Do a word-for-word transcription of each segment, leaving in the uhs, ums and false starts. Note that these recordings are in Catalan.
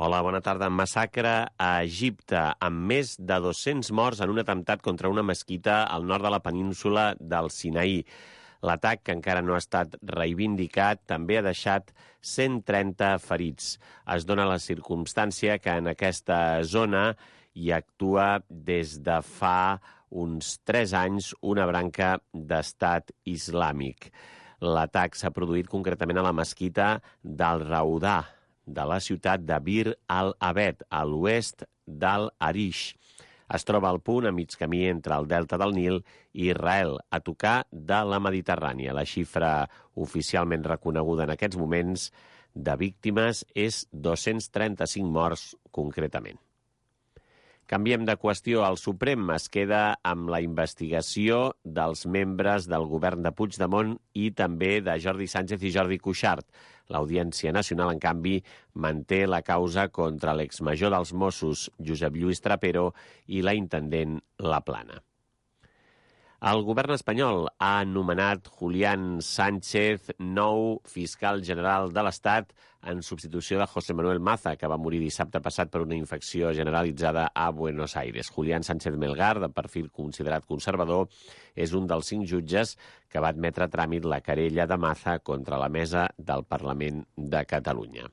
Hola, bona tarda. Massacre a Egipte, amb més de dos-cents morts en un atemptat contra una mesquita al nord de la península del Sinaí. L'atac, que encara no ha estat reivindicat, també ha deixat cent trenta ferits. Es dona la circumstància que en aquesta zona hi actua des de fa uns tres anys una branca d'estat islàmic. L'atac s'ha produït concretament a la mesquita del Raudà, de la ciutat de Bir al-Abed, a l'oest d'Al-Arish. Es troba al punt a mig camí entre el delta del Nil i Israel, a tocar de la Mediterrània. La xifra oficialment reconeguda en aquests moments de víctimes és dos-cents trenta-cinc morts concretament. Canviem de qüestió. El Suprem es queda amb la investigació dels membres del govern de Puigdemont i també de Jordi Sánchez i Jordi Cuixart. L'Audiència Nacional, en canvi, manté la causa contra l'exmajor dels Mossos, Josep Lluís Trapero, i la intendent La Plana. El govern espanyol ha nomenat Julián Sánchez nou fiscal general de l'Estat en substitució de José Manuel Maza, que va morir dissabte passat per una infecció generalitzada a Buenos Aires. Julián Sánchez Melgar, de perfil considerat conservador, és un dels cinc jutges que va admetre a tràmit la querella de Maza contra la mesa del Parlament de Catalunya.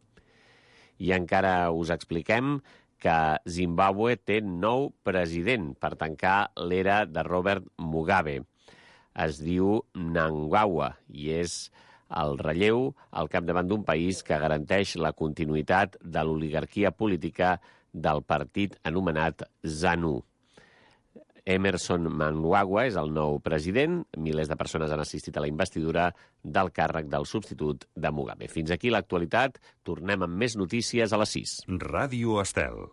I encara us expliquem que Zimbàbue té nou president per tancar l'era de Robert Mugabe. Es diu Mnangagwa i és el relleu al capdavant d'un país que garanteix la continuïtat de l'oligarquia política del partit anomenat ZANU. Emerson Mnangagwa és el nou president. Milers de persones han assistit a la investidura del càrrec del substitut de Mugabe. Fins aquí l'actualitat. Tornem amb més notícies a les sis. Ràdio Estel.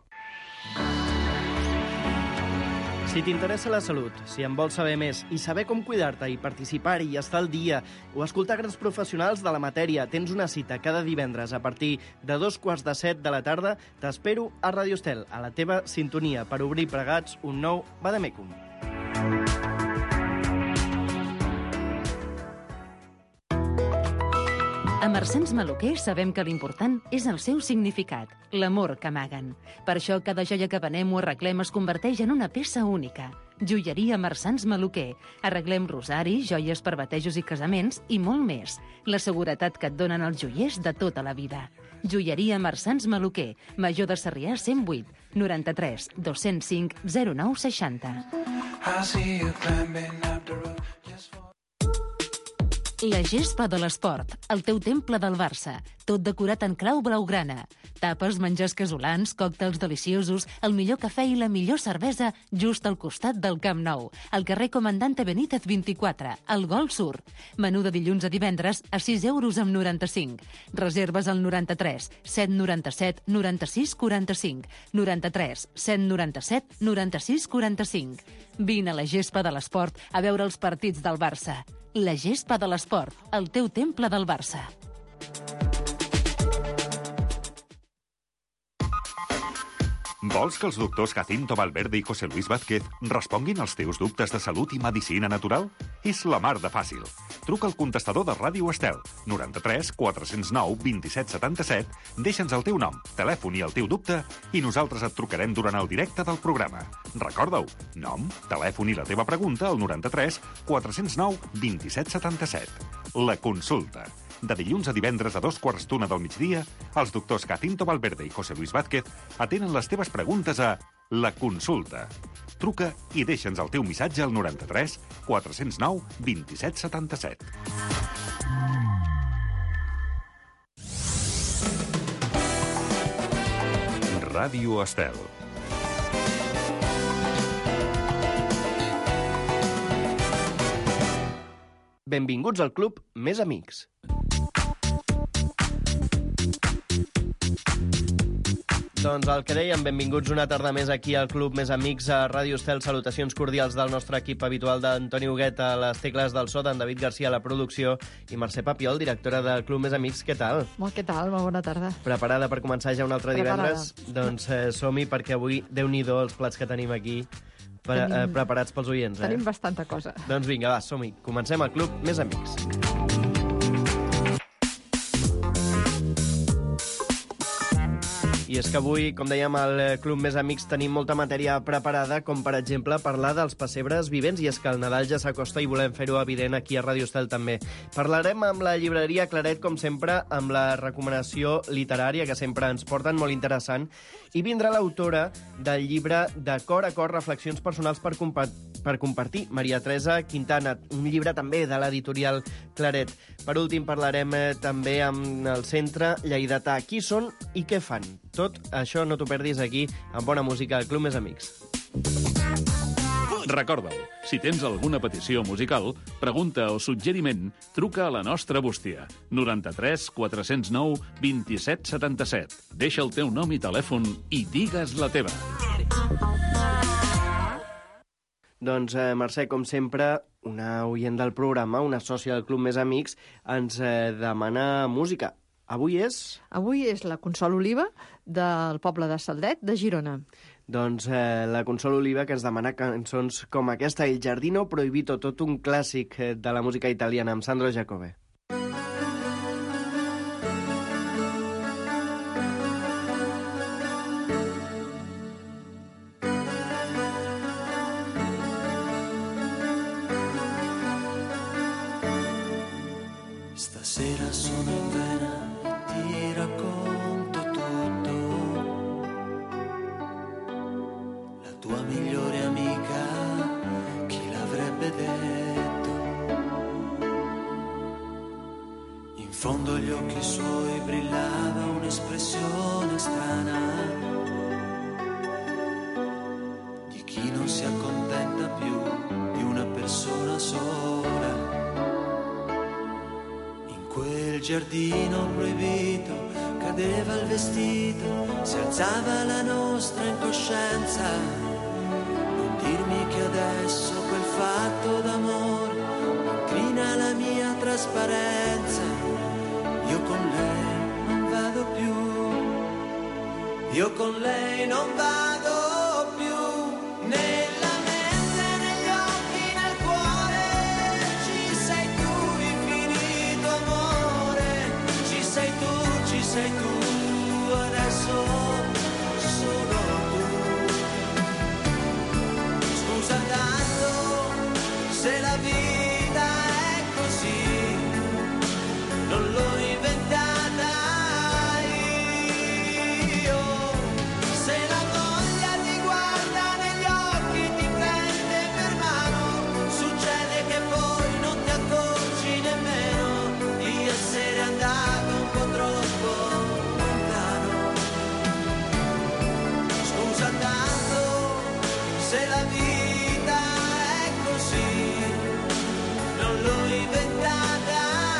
Si t'interessa la salut, si en vols saber més i saber com cuidar-te i participar-hi i estar al dia o escoltar grans professionals de la matèria, tens una cita cada divendres a partir de dos quarts de set de la tarda. T'espero a Ràdio Estel, a la teva sintonia, per obrir plegats un nou Vademecum. A Marsans Maluquer sabem que l'important és el seu significat, l'amor que amaguen. Per això cada joia que venem o arreglem es converteix en una peça única. Joieria Marsans Maluquer. Arreglem rosaris, joies per batejos i casaments i molt més. La seguretat que et donen els joiers de tota la vida. Joieria Marsans Maluquer. Major de Sarrià cent vuit, noranta-tres, dos-cents cinc, zero nou seixanta. La gespa de l'esport, el teu temple del Barça, tot decorat en clau blaugrana. Tapes, menjars casolans, còctels deliciosos, el millor cafè i la millor cervesa just al costat del Camp Nou, al carrer Comandante Benítez vint-i-quatre, al Gol Sur. Menú de dilluns a divendres a sis euros amb noranta-cinc. Reserves al noranta-tres, set noranta-set, noranta-sis quaranta-cinc, noranta-tres, set noranta-set, noranta-sis quaranta-cinc. Vine a la gespa de l'esport a veure els partits del Barça. La gespa de l'esport, el teu temple del Barça. Vols que els doctors Jacinto Valverde i José Luis Vázquez responguin als teus dubtes de salut i medicina natural? És la mar de fàcil. Truca al contestador de Ràdio Estel, noranta-tres quatre zero nou vint set setanta-set, deixa'ns el teu nom, telèfon i el teu dubte i nosaltres et trucarem durant el directe del programa. Recorda-ho, nom, telèfon i la teva pregunta al noranta-tres quatre zero nou vint set setanta-set. La consulta. De dilluns a divendres a dos quarts d'una del migdia, els doctors Jacinto Valverde i José Luis Vázquez atenen les teves preguntes a La Consulta. Truca i deixa'ns el teu missatge al noranta-tres quatre zero nou vint set setanta-set. Ràdio Estel. Benvinguts al club Més Amics. Doncs el que dèiem, benvinguts una tarda més aquí al Club Més Amics a Ràdio Estel. Salutacions cordials del nostre equip habitual d'Antoni Huguet a les tecles del so, d'en David Garcia a la producció i Mercè Papiol, directora del Club Més Amics. Què tal? Molt què tal, molt bona tarda. Preparada per començar ja un altre Preparada. divendres? Doncs eh, som-hi, perquè avui, Déu-n'hi-do els plats que tenim aquí pre Tenim- eh, preparats pels oients. Eh? Tenim bastanta cosa. Doncs vinga, va, som-hi. Comencem el Club Més Amics. I I és que avui, com dèiem, al Club Més Amics tenim molta matèria preparada, com per exemple parlar dels pessebres vivents, i és que el Nadal ja s'acosta i volem fer-ho evident aquí a Ràdio Estel també. Parlarem amb la llibreria Claret, com sempre, amb la recomanació literària, que sempre ens porten, molt interessant, i vindrà l'autora del llibre De cor a cor, reflexions personals per, compa per compartir, Maria Teresa Quintana, un llibre també de l'editorial Claret. Per últim, parlarem eh, també amb el Centre Lleidatà. Qui són i què fan? Tot això no t'ho perdis aquí, amb bona música, al Club Més Amics. Recorda'l, si tens alguna petició musical, pregunta o suggeriment, truca a la nostra bústia. noranta-tres quatre-cents nou vint-i-set setanta-set. Deixa el teu nom i telèfon i digues la teva. Doncs, eh, Mercè, com sempre, una oient del programa, una sòcia del Club Més Amics, ens eh, demana música. Avui és? Avui és la Consol Oliva del poble de Saldet, de Girona. Doncs eh, la Consol Oliva, que ens demana cançons com aquesta, El Giardino Proibito, tot un clàssic eh, de la música italiana, amb Sandro Giacobbe. Stasera sono in vena, ti racconto tutto. La tua migliore amica, chi l'avrebbe detto? In fondo agli occhi suoi brillava un'espressione strana di chi non si accontenta più di una persona sola. Quel giardino proibito, cadeva il vestito, si alzava la nostra incoscienza. Non dirmi che adesso quel fatto d'amore incrina la mia trasparenza. Io con lei non vado più, io con lei non vado più, nella mente, negli occhi, nel cuore, ci sei tu, infinito amore, ci sei tu, ci sei tu, adesso solo tu. Scusa tanto se la vita è così, non l'ho inventata io. Se la voglia ti guarda negli occhi, ti prende per mano, succede che poi non ti accorgi nemmeno di essere andato un po' troppo lontano. Scusa tanto se la vita è così, non l'ho inventata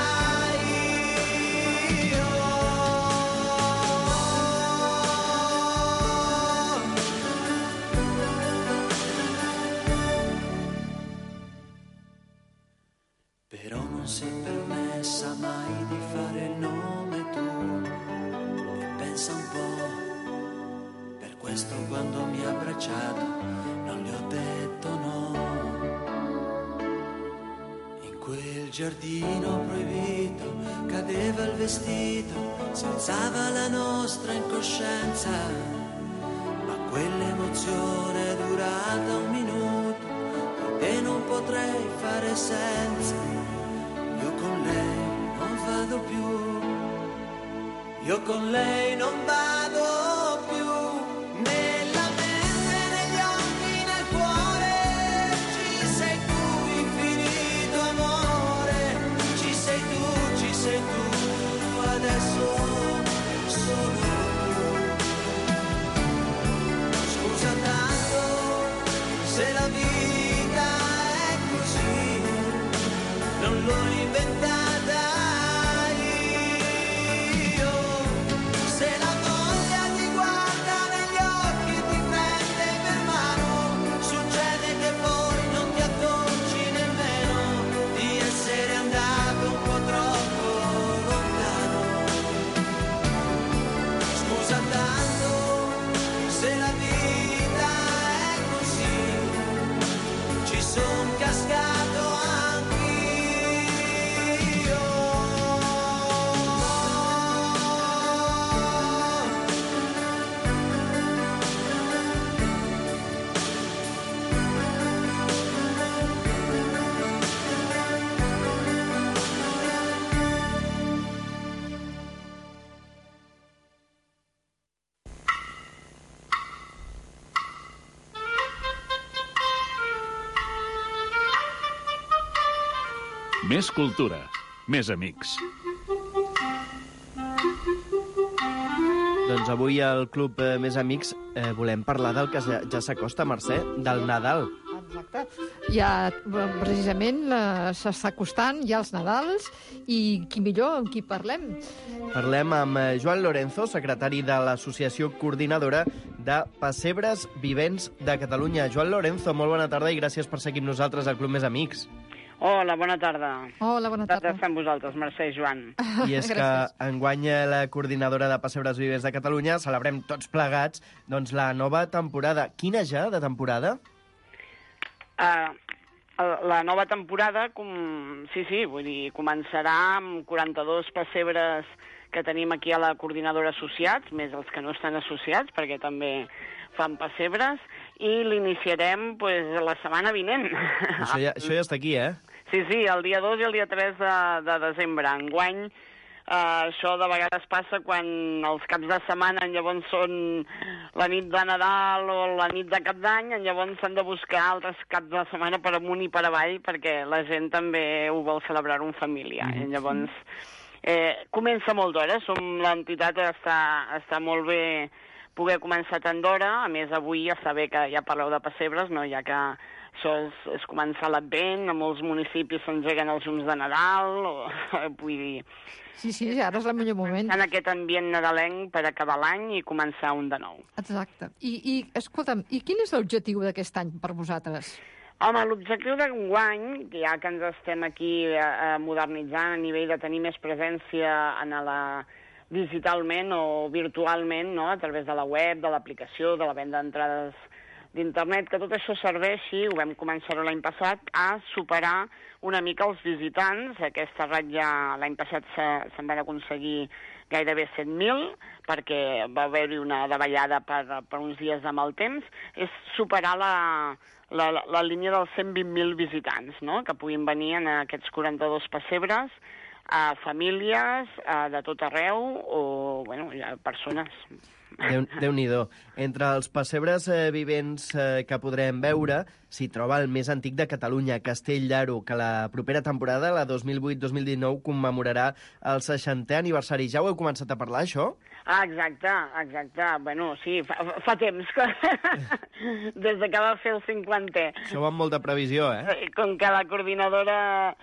io. Però non si è permessa mai di fare il nome tu, e pensa un po', per questo quando mi ha abbracciato non le ho detto no. In quel giardino proibito cadeva il vestito, si alzava la nostra incoscienza, ma quell'emozione è durata un minuto e non potrei fare senza. Io con lei non vado più, io con lei non vado più, nella mente, negli occhi, nel cuore, ci sei tu, infinito amore, ci sei tu, ci sei tu, adesso solo tu. Scusa tanto se la vita è così, non l'ho inventata io. Se la Més cultura, més amics. Doncs avui al Club eh, Més Amics eh, volem parlar del que ja, ja s'acosta, Mercè, del Nadal. Exacte. Ja, precisament, eh, s'està acostant ja els Nadals, i qui millor amb qui parlem? Parlem amb eh, Joan Lorenzo, secretari de l'Associació Coordinadora de Pessebres Vivents de Catalunya. Joan Lorenzo, molt bona tarda i gràcies per seguir amb nosaltres al Club Més Amics. Hola, bona tarda. Hola, bona tarda. Estar amb vosaltres, Mercè i Joan. I és que enguany la coordinadora de Pessebres Vivents de Catalunya celebrem tots plegats doncs, la nova temporada. Quina ja de temporada? Uh, la nova temporada, com... sí, sí, vull dir, començarà amb quaranta-dos pessebres que tenim aquí a la coordinadora associats, més els que no estan associats, perquè també fan pessebres, i l'iniciarem pues, la setmana vinent. Això ja, això ja està aquí, eh? Sí, sí, el dia dos i el dia tres de, de desembre. Enguany, eh, això de vegades passa quan els caps de setmana llavors són la nit de Nadal o la nit de Cap d'Any, llavors s'han de buscar altres caps de setmana per amunt i per avall perquè la gent també ho vol celebrar en família. Mm. I llavors, eh, comença molt d'hora, som l'entitat està, està molt bé poder començar tant d'hora. A més, avui ja està bé que ja parleu de pessebres, no? Ja que això és, és començar l'Advent, a molts municipis s'engeguen els llums de Nadal, o, vull dir... Sí, sí, ara és el millor moment. En aquest ambient nadalenc per acabar l'any i començar un de nou. Exacte. I, i escolta'm, i quin és l'objectiu d'aquest any per vosaltres? Home, l'objectiu d'enguany, ja que ens estem aquí eh, modernitzant a nivell de tenir més presència en la digitalment o virtualment, no?, a través de la web, de l'aplicació, de la venda d'entrades d'internet, que tot això serveixi, ho vam començar l'any passat, a superar una mica els visitants. Aquesta ratlla l'any passat se, se'n van aconseguir gairebé set mil, perquè va haver-hi una davallada per, per uns dies de mal temps, és superar la, la, la línia dels cent vint mil visitants, no?, que puguin venir en aquests quaranta-dos pessebres, a famílies a, de tot arreu o bueno, a persones. Déu, Déu-n'hi-do. Entre els pessebres eh, vivents eh, que podrem veure s'hi troba el més antic de Catalunya, Castell d'Aro, que la propera temporada, la dos mil vuit dos mil dinou, commemorarà el seixantè aniversari. Ja ho heu començat a parlar, això? Ah, exacte, exacte. Bueno, sí, fa, fa temps que... des de que va fer el cinquantè. Això va amb molta previsió, eh? Com que la coordinadora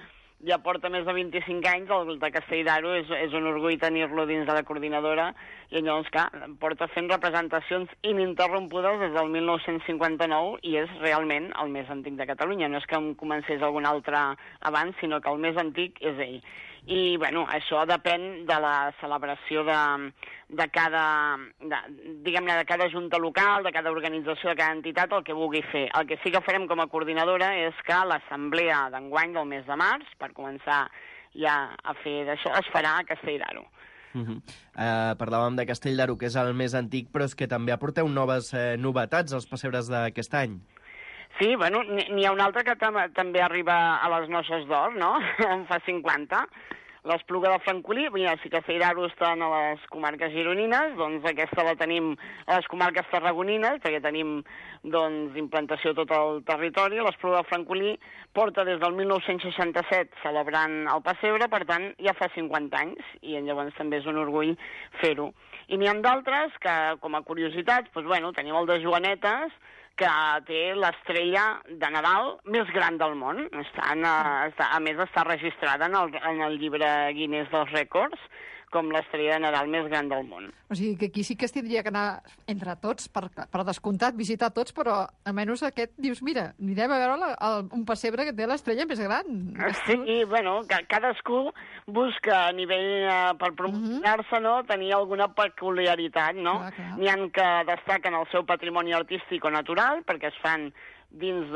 ja porta més de vint-i-cinc anys, el de Castell d'Aro és, és un orgull tenir-lo dins de la coordinadora, i llavors, clar, porta fent representacions ininterrompudes des del mil nou-cents cinquanta-nou i és realment el més antic de Catalunya. No és que em comencés algun altre abans, sinó que el més antic és ell. I, bueno, això depèn de la celebració de, de cada, de, diguem-ne, de cada junta local, de cada organització, de cada entitat, el que vulgui fer. El que sí que farem com a coordinadora és que l'assemblea d'enguany del mes de març, per començar ja a fer d'això, es farà a Castell d'Aro. Uh -huh. uh, parlàvem de Castell d'Aro, que és el més antic, però és que també aporteu noves eh, novetats als pessebres d'aquest any. Sí, bueno, n'hi ha un altre que tam també arriba a les noces d'or, no?, en fa cinquanta. L'Espluga de Francolí, mira, si Castell d'Aro estan a les comarques gironines, doncs aquesta la tenim a les comarques tarragonines, perquè tenim, doncs, implantació a tot el territori. L'Espluga de Francolí porta des del mil nou-cents seixanta-set celebrant el pessebre, per tant, ja fa cinquanta anys, i llavors també és un orgull fer-ho. I n'hi ha d'altres que, com a curiositats, doncs, bueno, tenim el de Joanetes, que té l'estrella de Nadal més gran del món. Està en, està, a més, està registrada en el, en el llibre Guinness dels rècords com l'estrella de Nadal més gran del món. O sigui que aquí sí que es tindria que anar entre tots, per, per descomptat, visitar tots, però almenys aquest dius, mira, anirem a veure la, el, un pessebre que té l'estrella més gran. Sí, i, bueno, ca, cadascú busca a nivell eh, per promocionar-se, no?, tenir alguna peculiaritat, no? N'hi ha que destaquen el seu patrimoni artístic o natural, perquè es fan dins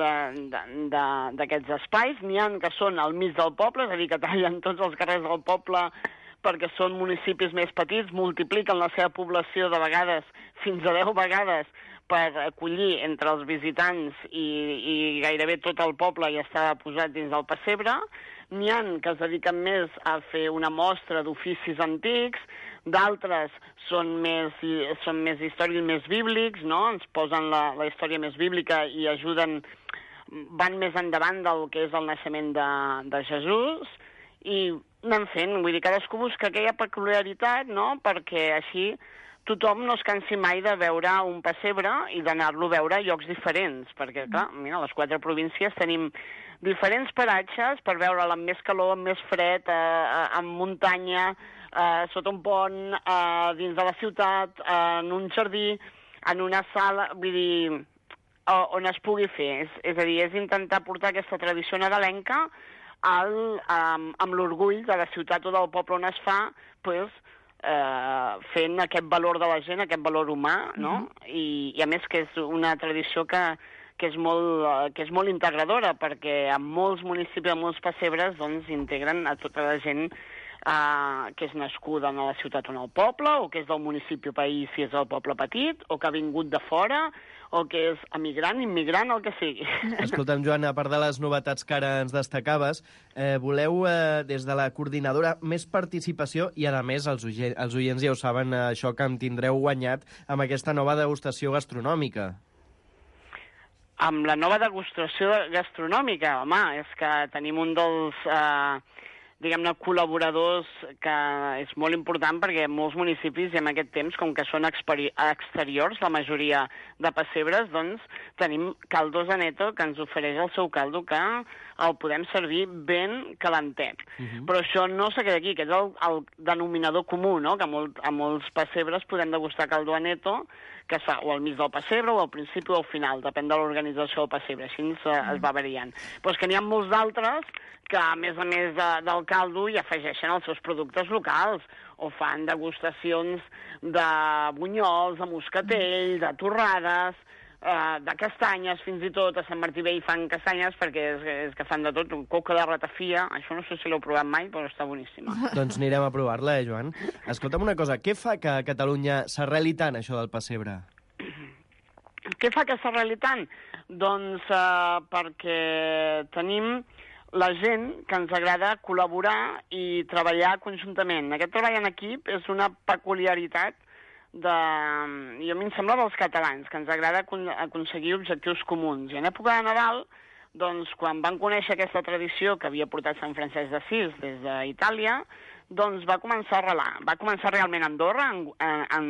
d'aquests espais. N'hi ha que són al mig del poble, és a dir, que tallen tots els carrers del poble perquè són municipis més petits, multipliquen la seva població de vegades fins a deu vegades per acollir entre els visitants i, i gairebé tot el poble ja està posat dins del pessebre. N'hi ha que es dediquen més a fer una mostra d'oficis antics, d'altres són més, són més històries més bíblics, no?, ens posen la, la història més bíblica i ajuden van més endavant del que és el naixement de, de Jesús, i anem fent, vull dir, cadascú busca aquella peculiaritat, no?, perquè així tothom no es cansi mai de veure un pessebre i d'anar-lo a veure a llocs diferents, perquè, clar, mira, a les quatre províncies tenim diferents paratges per veure'l amb més calor, amb més fred, eh, en muntanya, eh, sota un pont, eh, dins de la ciutat, eh, en un jardí, en una sala, vull dir, on es pugui fer. És, és a dir, és intentar portar aquesta tradició nadalenca al, amb, amb l'orgull de la ciutat o del poble on es fa, pues, eh, fent aquest valor de la gent, aquest valor humà, no? Uh-huh. I, I a més que és una tradició que, que, és molt, que és molt integradora, perquè en molts municipis, en molts pessebres, doncs, integren a tota la gent eh, que és nascuda a la ciutat o en el poble, o que és del municipi o país si és el poble petit, o que ha vingut de fora, o que és emigrant, immigrant, el que sigui. Escolta'm, Joan, a part de les novetats que ara ens destacaves, eh, voleu, eh, des de la coordinadora, més participació i, a més, els, oients, els oients ja ho saben, eh, això que em tindreu guanyat amb aquesta nova degustació gastronòmica. Amb la nova degustació gastronòmica, home, és que tenim un dels... Eh, diguem-ne, col·laboradors que és molt important perquè en molts municipis i en aquest temps, com que són exteriors, la majoria de pessebres, doncs tenim Caldos Aneto, que ens ofereix el seu caldo, que el podem servir ben calentet. Uh-huh. Però això no s'ha quedat aquí, que és el, el denominador comú, no?, que a, molt, a molts pessebres podem degustar Caldo Aneto, que es fa o al mig del pessebre o al principi o al final, depèn de l'organització del pessebre, així es, es va variant. Però és que n'hi ha molts d'altres que, a més a més de, del caldo, hi afegeixen els seus productes locals, o fan degustacions de bunyols, de moscatell, de torrades, eh, de castanyes, fins i tot a Sant Martí Vell fan castanyes, perquè és, és que fan de tot, coca de ratafia, això no sé si l'heu provat mai, però està boníssima. Doncs anirem a provar-la, eh, Joan? Escolta'm una cosa, què fa que a Catalunya s'arreli tant això del pessebre? Què fa que s'arreli tant? Doncs eh, perquè tenim la gent que ens agrada col·laborar i treballar conjuntament. Aquest treball en equip és una peculiaritat de... I a mi em sembla dels catalans, que ens agrada aconseguir objectius comuns. I en època de Nadal, doncs, quan van conèixer aquesta tradició que havia portat Sant Francesc d'Assís des d'Itàlia, doncs va començar a arrelar. Va començar realment a Andorra, en, en,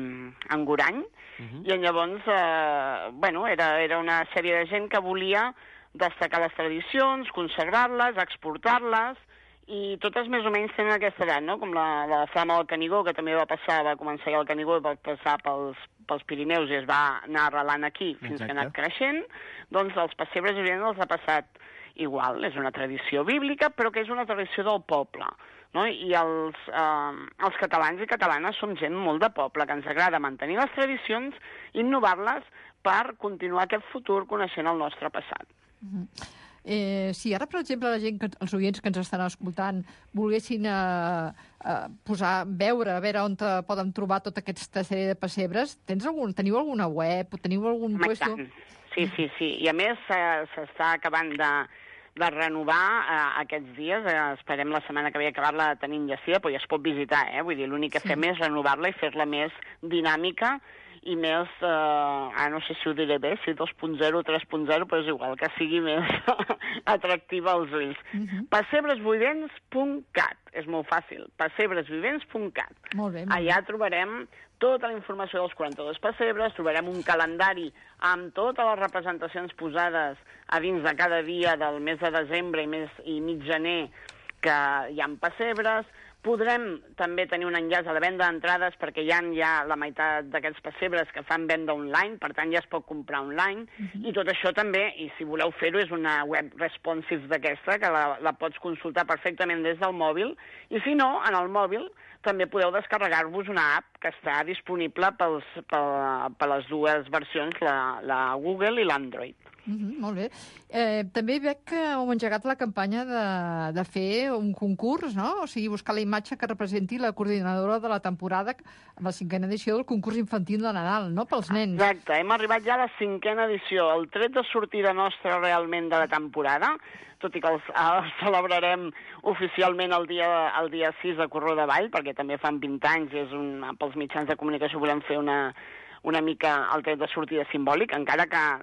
en Gorany, uh-huh. I llavors, eh, bueno, era, era una sèrie de gent que volia destacar les tradicions, consagrar-les, exportar-les, i totes més o menys tenen aquesta edat, no? Com la, la flama del Canigó, que també va passar, va començar al Canigó i va passar pels, pels Pirineus i es va anar arrelant aquí fins Exacte. Que ha anat creixent, doncs els pessebres orients els ha passat igual. És una tradició bíblica, però que és una tradició del poble, no? I els, eh, els catalans i catalanes som gent molt de poble, que ens agrada mantenir les tradicions, innovar-les per continuar aquest futur coneixent el nostre passat. Uh-huh. Eh, si ara, per exemple, la gent, que, els oients que ens estan escoltant, volguessin eh, eh, posar, veure, a veure on te poden trobar tota aquesta sèrie de pessebres, tens algun, teniu alguna web? Teniu algun puesto? Sí, sí, sí. I a més s'està acabant de, de renovar eh, aquests dies. Eh, esperem la setmana que ve acabar-la tenint enllestida, però ja es pot visitar, eh? Vull dir, l'únic que sí. fem és renovar-la i fer-la més dinàmica i més, eh, ah, no sé si ho diré bé, si dos punt zero o tres punt zero, però és igual, que sigui més atractiva als ulls. Uh-huh. pessebresvivents punt cat, és molt fàcil, pessebresvivents punt cat. Molt bé. Molt Allà trobarem tota la informació dels quaranta-dos pessebres, trobarem un calendari amb totes les representacions posades a dins de cada dia del mes de desembre i, mes, i mig gener que hi ha pessebres. Podrem també tenir un enllaç a la venda d'entrades perquè hi ha ja la meitat d'aquests pessebres que fan venda online, per tant ja es pot comprar online, uh-huh. I tot això també, i si voleu fer-ho, és una web responsive d'aquesta, que la, la pots consultar perfectament des del mòbil, i si no, en el mòbil també podeu descarregar-vos una app que està disponible pels, per, per les dues versions, la, la Google i l'Android. Mm-hmm, molt bé. Eh, també veig que heu engegat la campanya de, de fer un concurs, no? O sigui, buscar la imatge que representi la coordinadora de la temporada amb la cinquena edició del concurs infantil de Nadal, no? Pels nens. Exacte, hem arribat ja a la cinquena edició. El tret de sortida nostra realment de la temporada, tot i que els, els celebrarem oficialment el dia, el dia sis a Corró de Vall, perquè també fan vint anys i és un, pels mitjans de comunicació volem fer una, una mica el tret de sortida simbòlic, encara que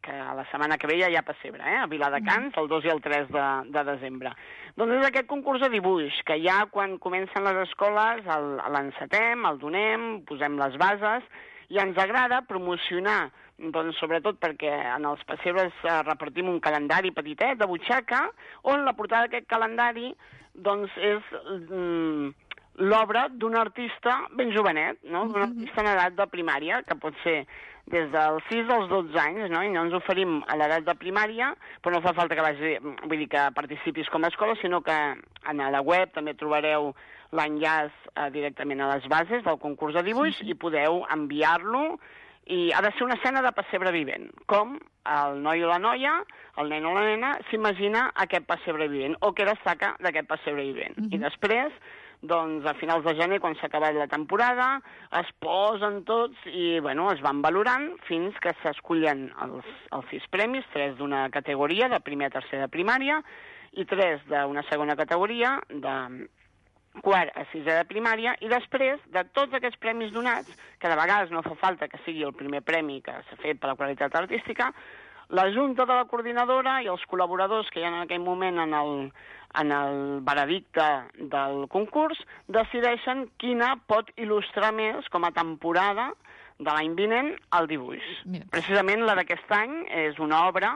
que la setmana que ve ja hi ha pessebre, eh? A Viladecans, el dos i el tres de, de desembre. Doncs és aquest concurs de dibuix, que ja quan comencen les escoles l'encetem, el donem, posem les bases, i ens agrada promocionar, doncs, sobretot perquè en els pessebres eh, repartim un calendari petitet de butxaca, on la portada d'aquest calendari doncs, és mm, l'obra d'un artista ben jovenet, no? D'un artista en edat de primària, que pot ser des dels sis als dotze anys, no? I no ens oferim a l'edat de primària, però no fa falta que vagi, vull dir, que participis com a escola, sinó que a la web també trobareu l'enllaç eh, directament a les bases del concurs de dibuix sí, sí. i podeu enviar-lo, i ha de ser una escena de pessebre vivent, com el noi o la noia, el nen o la nena, s'imagina aquest pessebre vivent, o què destaca d'aquest pessebre vivent. Uh-huh. I després, doncs, a finals de gener, quan s'ha acabat la temporada, es posen tots i, bueno, es van valorant fins que s'escullen els, els sis premis, tres d'una categoria, de primer a tercer de primària, i tres d'una segona categoria, de quart a sisè de primària, i després de tots aquests premis donats, que de vegades no fa falta que sigui el primer premi que s'ha fet per la qualitat artística, la Junta de la Coordinadora i els col·laboradors que hi ha en aquell moment en el, en el veredicte del concurs decideixen quina pot il·lustrar més com a temporada de l'any vinent el dibuix. Mira. Precisament la d'aquest any és una obra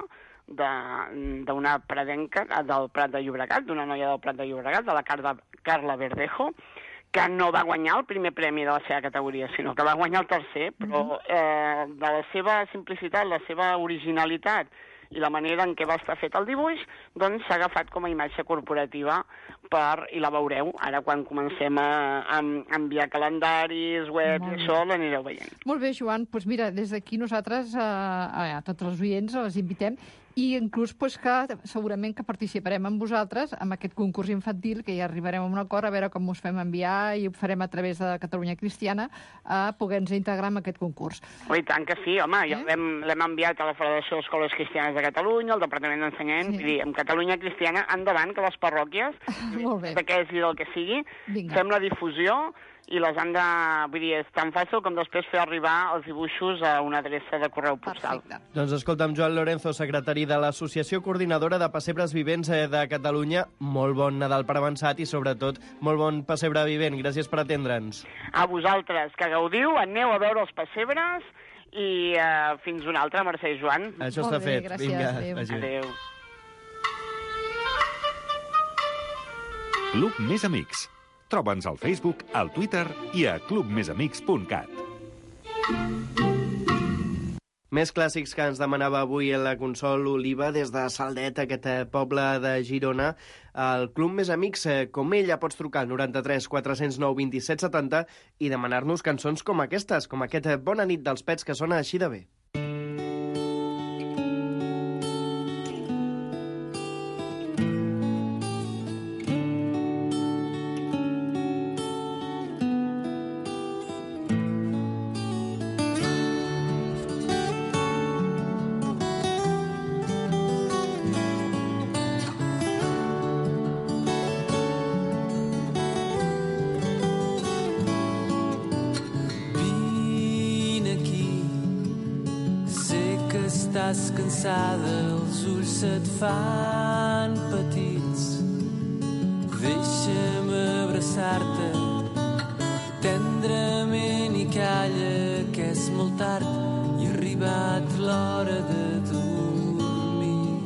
d'una pradenca del Prat de Llobregat, d'una noia del Prat de Llobregat, de la Carla, Carla Verdejo, que no va guanyar el primer premi de la seva categoria, sinó que va guanyar el tercer, però eh, de la seva simplicitat, la seva originalitat i la manera en què va estar fet el dibuix, doncs s'ha agafat com a imatge corporativa per, i la veureu, ara quan comencem a, a enviar calendaris, web i això, l'anireu veient. Molt bé, Joan, doncs mira, des d'aquí nosaltres a, a, a tots els oients els invitem i inclús pues, que segurament que participarem amb vosaltres en aquest concurs infantil, que ja arribarem a un acord, a veure com us fem enviar i ho farem a través de Catalunya Cristiana a poder-nos integrar en aquest concurs. Oh, i tant que sí, home, ja eh? l'hem enviat a la Federació d'Escoles Cristianes de Catalunya, al Departament d'Ensenyament, sí. Vull dir, amb Catalunya Cristiana, endavant, que les parròquies, de què és i del que sigui, Vinga. Fem la difusió i les han de... Vull dir, és tan fàcil com després fer arribar els dibuixos a una adreça de correu postal. Perfecte. Doncs escolta'm, Joan Lorenzo, secretari de l'Associació Coordinadora de Pessebres Vivents de Catalunya, molt bon Nadal per avançat i, sobretot, molt bon pessebre vivent. Gràcies per atendre'ns. A vosaltres, que gaudiu, aneu a veure els pessebres i uh, fins una altra, Mercè i Joan. Això molt està bé, fet. Gràcies. Vinga, adéu. Adéu. Club Més Amics. Troba'ns al Facebook, al Twitter i a club més amics punt cat. Més clàssics que ens demanava avui la Consol Oliva des de Saldet, aquest poble de Girona. El Club Més Amics, com ella, pots trucar al noranta-tres quatre cents nou vint-i-set setanta i demanar-nos cançons com aquestes, com aquest Bona nit dels Pets, que sona així de bé. Estàs cansada, els ulls se't fan petits. Deixa'm abraçar-te tendrament i calla, que és molt tard i ha arribat l'hora de dormir.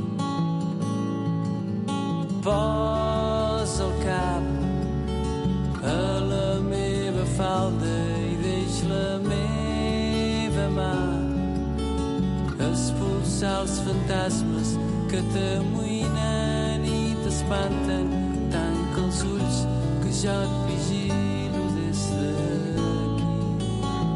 Posa el cap a la meva falda i deix la meva mà expulsar els fantasmes que t'amoïnen i t'espanten. Tanca els ulls que jo et vigilo des d'aquí.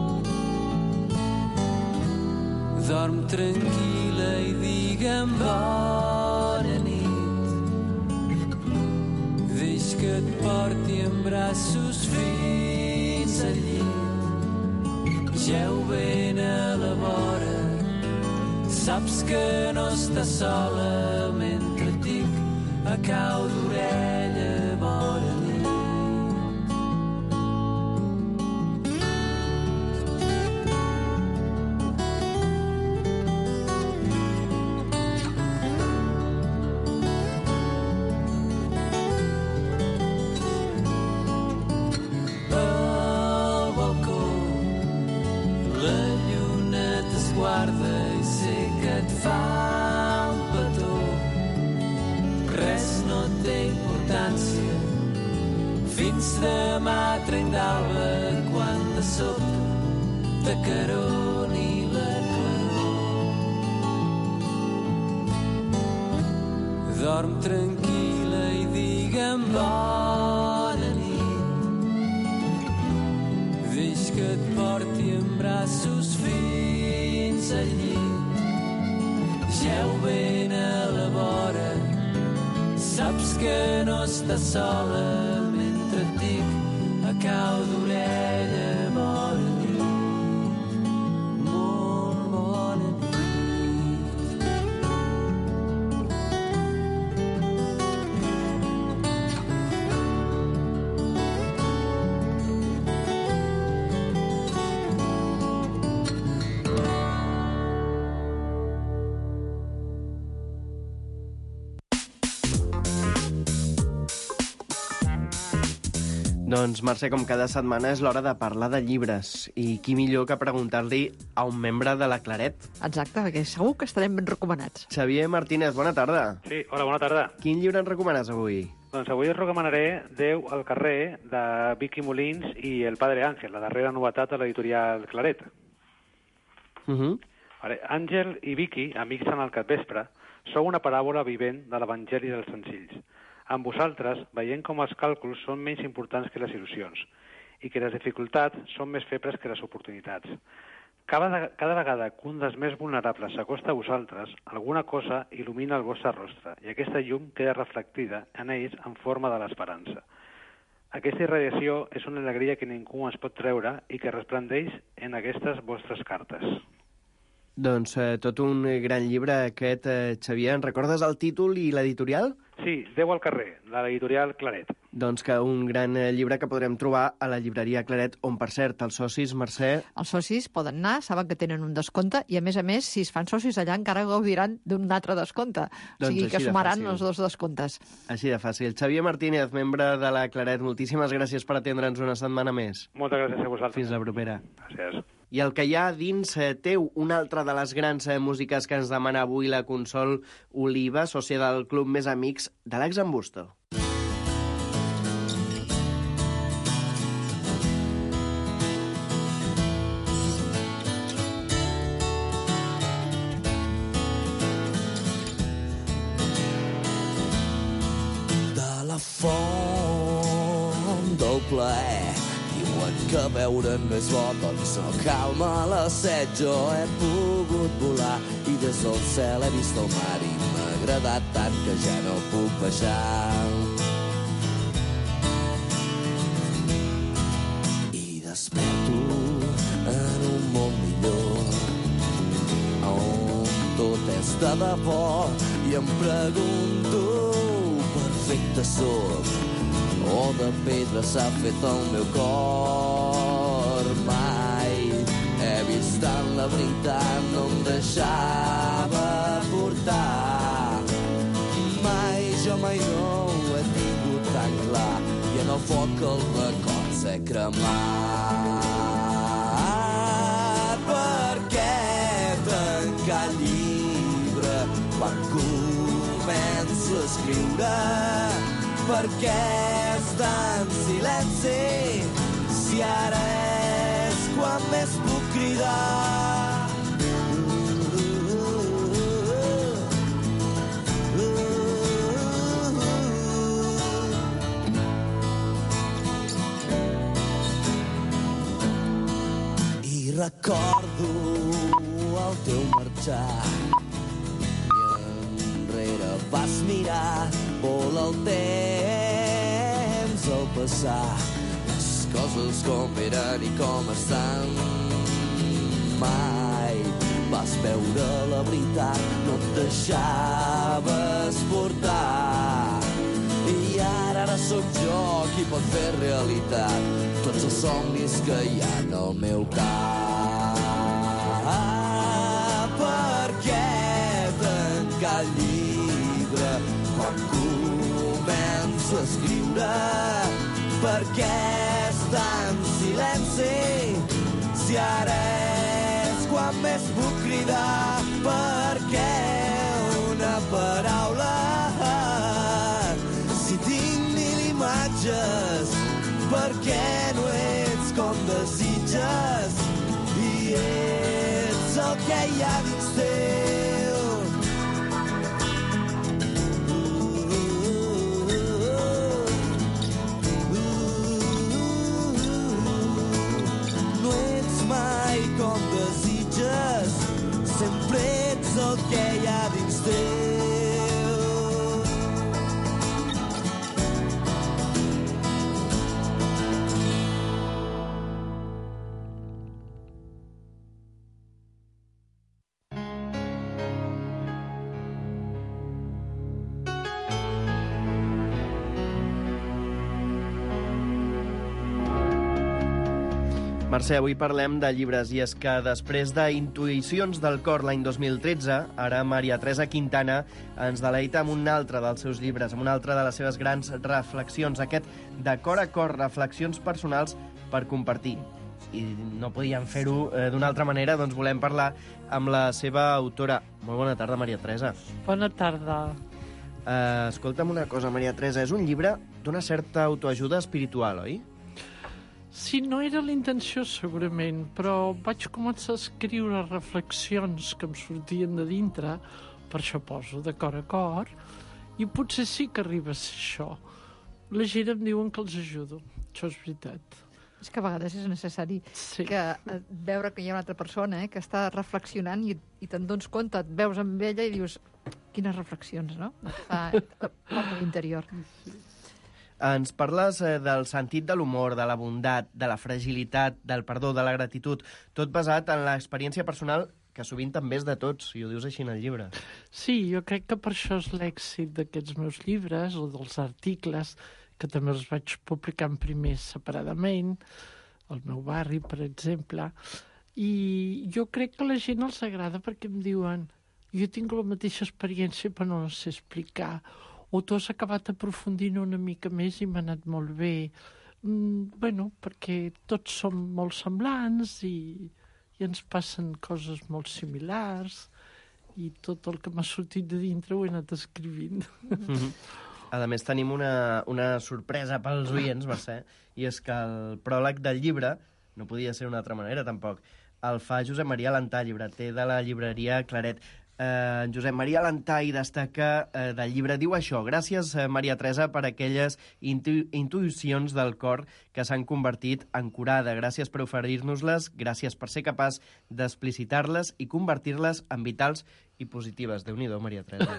Dorm tranquil·la i digue'm bona nit. Deix que et porti en braços fins al llit. Jeu ben a la vora, saps que no estàs sola mentre et dic a cau d'orella bona nit. guarda i sé que et fa un petó. Res no té importància fins demà trenc d'alba, quan de sobte t'acaroni la claror. Dorm tranquil·la i digue'm bona nit. Deix que et porti en braços fins al llit. Geu ben a la vora, saps que no estàs sola mentre et dic a cau d'orella bona nit, molt bona nit. Doncs, Mercè, com cada setmana és l'hora de parlar de llibres. I qui millor que preguntar-li a un membre de la Claret? Exacte, perquè segur que estarem ben recomanats. Xavier Martínez, bona tarda. Sí, hola, bona tarda. Quin llibre ens recomanes avui? Doncs avui us recomanaré Déu al carrer, de Vicky Molins i El Padre Ángel, la darrera novetat a l'editorial Claret. Uh -huh. Vale. Àngel i Vicky, amics en el capvespre, sou una paràbola vivent de l'Evangeli dels senzills. Amb vosaltres, veient com els càlculs són menys importants que les il·lusions i que les dificultats són més febles que les oportunitats. Cada, cada vegada que un dels més vulnerables s'acosta a vosaltres, alguna cosa il·lumina el vostre rostre i aquesta llum queda reflectida en ells en forma de l'esperança. Aquesta irradiació és una alegria que ningú ens pot treure i que resplendeix en aquestes vostres cartes. Doncs eh, tot un gran llibre aquest, eh, Xavier. En recordes el títol i l'editorial? Sí, Déu al carrer, de l'editorial Claret. Doncs que un gran eh, llibre que podrem trobar a la llibreria Claret, on, per cert, els socis, Mercè... Els socis poden anar, saben que tenen un descompte, i a més a més, si es fan socis allà, encara gaudiran d'un altre descompte. Doncs o sigui que així de sumaran fàcil. els dos descomptes. Així de fàcil. Xavier Martínez, membre de la Claret, moltíssimes gràcies per atendre'ns una setmana més. Moltes gràcies a vosaltres. Fins la propera. Gràcies. I el que hi ha dins eh, teu, una altra de les grans eh, músiques que ens demana avui la Consol Oliva, sòcia del Club Més Amics, de l'Aix en Busto. De la font del plaer diuen que veure'n no és bo, doncs no calma la set. Jo he pogut volar i des del cel he vist el mar i m'ha agradat tant que ja no puc baixar. I desperto en un món millor on tot és de debò i em pregunto perfecte sóc o de pedra s'ha fet el meu cor. Mai he vist tant la veritat, no em deixava portar. Mai, jo mai no ho he tingut tan clar i en el foc el record s'he cremat. Per què tancar el llibre quan començo a escriure? Per què estar en silenci si ara és quan més puc cridar? I recordo el teu marxar i enrere vas mirar, vola el temps al passar, les coses com eren i com estan. Mai vas veure la veritat, no et deixaves portar. I ara, ara sóc jo qui pot fer realitat tots els somnis que hi ha en el meu cap. Per què tancar el llibre quan començo a escriure? Per què estar en silenci si ara és quan més puc cridar perquè una paraula. Si tinc mil imatges, perquè no ets com desitges i ets el que hi ha dins teu. No ets mai com desitges, sempre ets el que hi ha dins teu. Mercè, avui parlem de llibres, i és que després d'Intuïcions del cor l'any dos mil tretze, ara Maria Teresa Quintana ens deleita amb un altre dels seus llibres, amb una altra de les seves grans reflexions, aquest de cor a cor, reflexions personals per compartir. I no podíem fer-ho eh, d'una altra manera, doncs volem parlar amb la seva autora. Molt bona tarda, Maria Teresa. Bona tarda. Eh, escolta'm una cosa, Maria Teresa, és un llibre d'una certa autoajuda espiritual, oi? Sí, no era la intenció, segurament, però vaig començar a escriure reflexions que em sortien de dintre, per això poso de cor a cor, i potser sí que arriba a ser això. La gent em diuen que els ajudo, això és veritat. És que a vegades és necessari sí. que eh, veure que hi ha una altra persona eh, que està reflexionant i, i te'n dones compte, et veus amb ella i dius quines reflexions, no? Fa a l'interior. Sí. Ens parles eh, del sentit de l'humor, de la bondat, de la fragilitat, del perdó, de la gratitud, tot basat en l'experiència personal que sovint també és de tots, i ho dius així en el llibre. Sí, jo crec que per això és l'èxit d'aquests meus llibres o dels articles, que també els vaig publicant primer separadament, al meu barri, per exemple, i jo crec que a la gent els agrada perquè em diuen jo tinc la mateixa experiència però no la sé explicar, o tu has acabat aprofundint una mica més i m'ha anat molt bé. Mm, bueno, perquè tots som molt semblants i, i ens passen coses molt similars i tot el que m'ha sortit de dintre ho he anat escrivint. Mm-hmm. A més, tenim una, una sorpresa pels oients, Mercè, i és que el pròleg del llibre, no podia ser d'una altra manera tampoc, el fa Josep Maria Lantà, llibreter de la llibreria Claret. Eh, Josep Maria Lantà hi destaca eh, del llibre, diu això: gràcies, eh, Maria Teresa, per aquelles intu intuïcions del cor que s'han convertit en curada. Gràcies per oferir-nos-les, gràcies per ser capaç d'explicitar-les i convertir-les en vitals i positives. Déu-n'hi-do, Maria Teresa.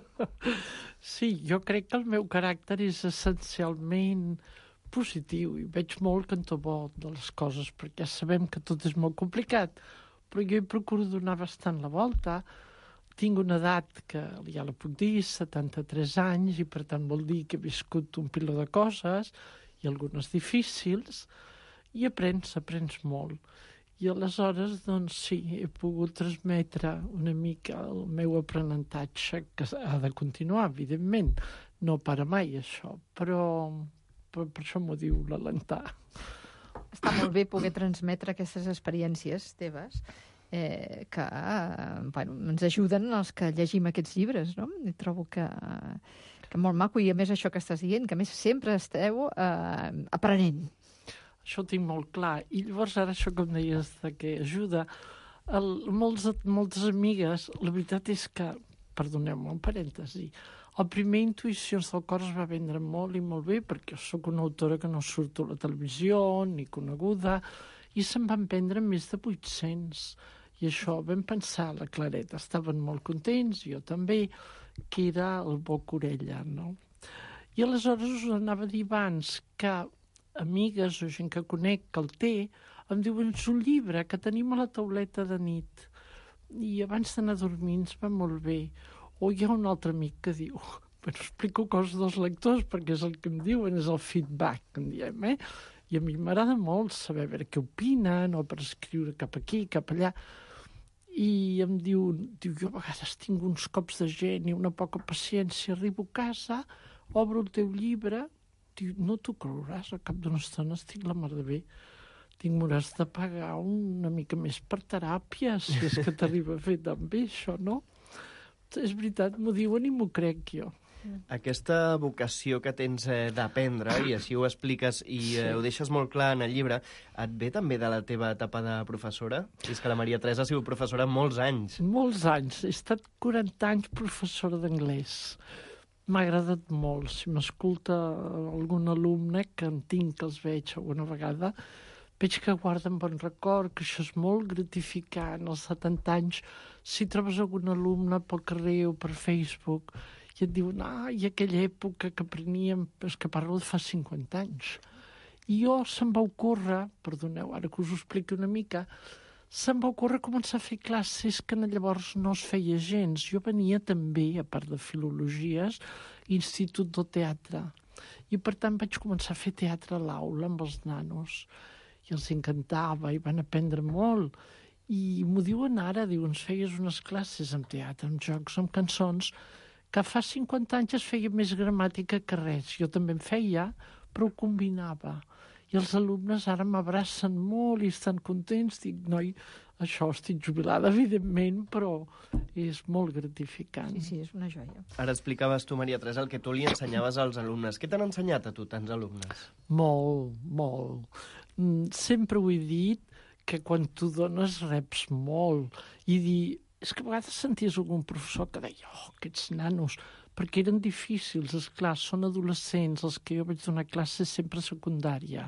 Sí, jo crec que el meu caràcter és essencialment positiu i veig molt cantó bo de les coses, perquè sabem que tot és molt complicat, però jo hi procuro donar bastant la volta. Tinc una edat que ja la puc dir, setanta-tres anys, i per tant vol dir que he viscut un piló de coses i algunes difícils, i aprens, aprens molt. I aleshores, doncs sí, he pogut transmetre una mica el meu aprenentatge, que ha de continuar, evidentment. No para mai, això, però per, per això m'ho diu la Lantà. Està molt bé poder transmetre aquestes experiències teves, eh, que eh, bueno, ens ajuden els que llegim aquests llibres, no? I trobo que, que molt maco, i a més això que estàs dient, que a més sempre esteu eh, aprenent. Això ho tinc molt clar. I llavors ara això que em deies de que ajuda, el, molts, moltes amigues, la veritat és que, perdoneu-me un parèntesi, el primer Intuïcions del cor es va vendre molt i molt bé, perquè jo soc una autora que no surto a la televisió, ni coneguda, i se'n van vendre més de vuit-cents. I això vam pensar, la Claret, estaven molt contents, jo també, que era el boca-orella, no? I aleshores us anava a dir abans que amigues o gent que conec que el té, em diuen, és un llibre que tenim a la tauleta de nit, i abans d'anar a dormir ens va molt bé. O hi ha un altre amic que diu, bueno, explico coses dels lectors perquè és el que em diuen, és el feedback, que en diem, eh? I a mi m'agrada molt saber veure què opinen, o per escriure cap aquí, cap allà. I em diu, diu, jo a vegades tinc uns cops de gent i una poca paciència, arribo a casa, obro el teu llibre, diu, no t'ho creuràs, al cap d'una estona estic la mar de bé. dic, m'hauràs de pagar una mica més per teràpia, si és que t'arriba a fer tan bé, això, no? És veritat, m'ho diuen i m'ho crec jo. Aquesta vocació que tens eh, d'aprendre, i així ho expliques i eh, sí. ho deixes molt clar en el llibre, et ve també de la teva etapa de professora? És que la Maria Teresa ha sigut professora molts anys. Molts anys. He estat quaranta anys professora d'anglès. M'ha agradat molt. Si m'escolta algun alumne, que en tinc, que els veig alguna vegada, veig que guarden bon record, que això és molt gratificant. Als setanta anys, si trobes algun alumne pel carrer o per Facebook i et diuen, ah, i aquella època que apreníem, és que parlo de fa cinquanta anys. I jo se'm va ocórrer, perdoneu, ara que us ho expliqui una mica, se'm va ocórrer començar a fer classes que llavors no es feia gens. Jo venia també, a part de filologies, Institut del Teatre. I per tant vaig començar a fer teatre a l'aula amb els nanos. I els encantava i van aprendre molt. I m'ho diuen ara, diuen, ens feies unes classes amb teatre, amb jocs, amb cançons, que fa cinquanta anys es feia més gramàtica que res. Jo també en feia, però ho combinava. I els alumnes ara m'abracen molt i estan contents. Dic, noi, això estic jubilada, evidentment, però és molt gratificant. Sí, sí, és una joia. Ara explicaves tu, Maria Teresa, el que tu li ensenyaves als alumnes. Què t'han ensenyat a tu, tants alumnes? Molt, molt. Sempre ho he dit, que quan tu dones reps molt. I dir, és que a vegades senties algun professor que deia, oh, aquests nanos, perquè eren difícils, esclar, són adolescents, els que jo vaig donar classe sempre a secundària.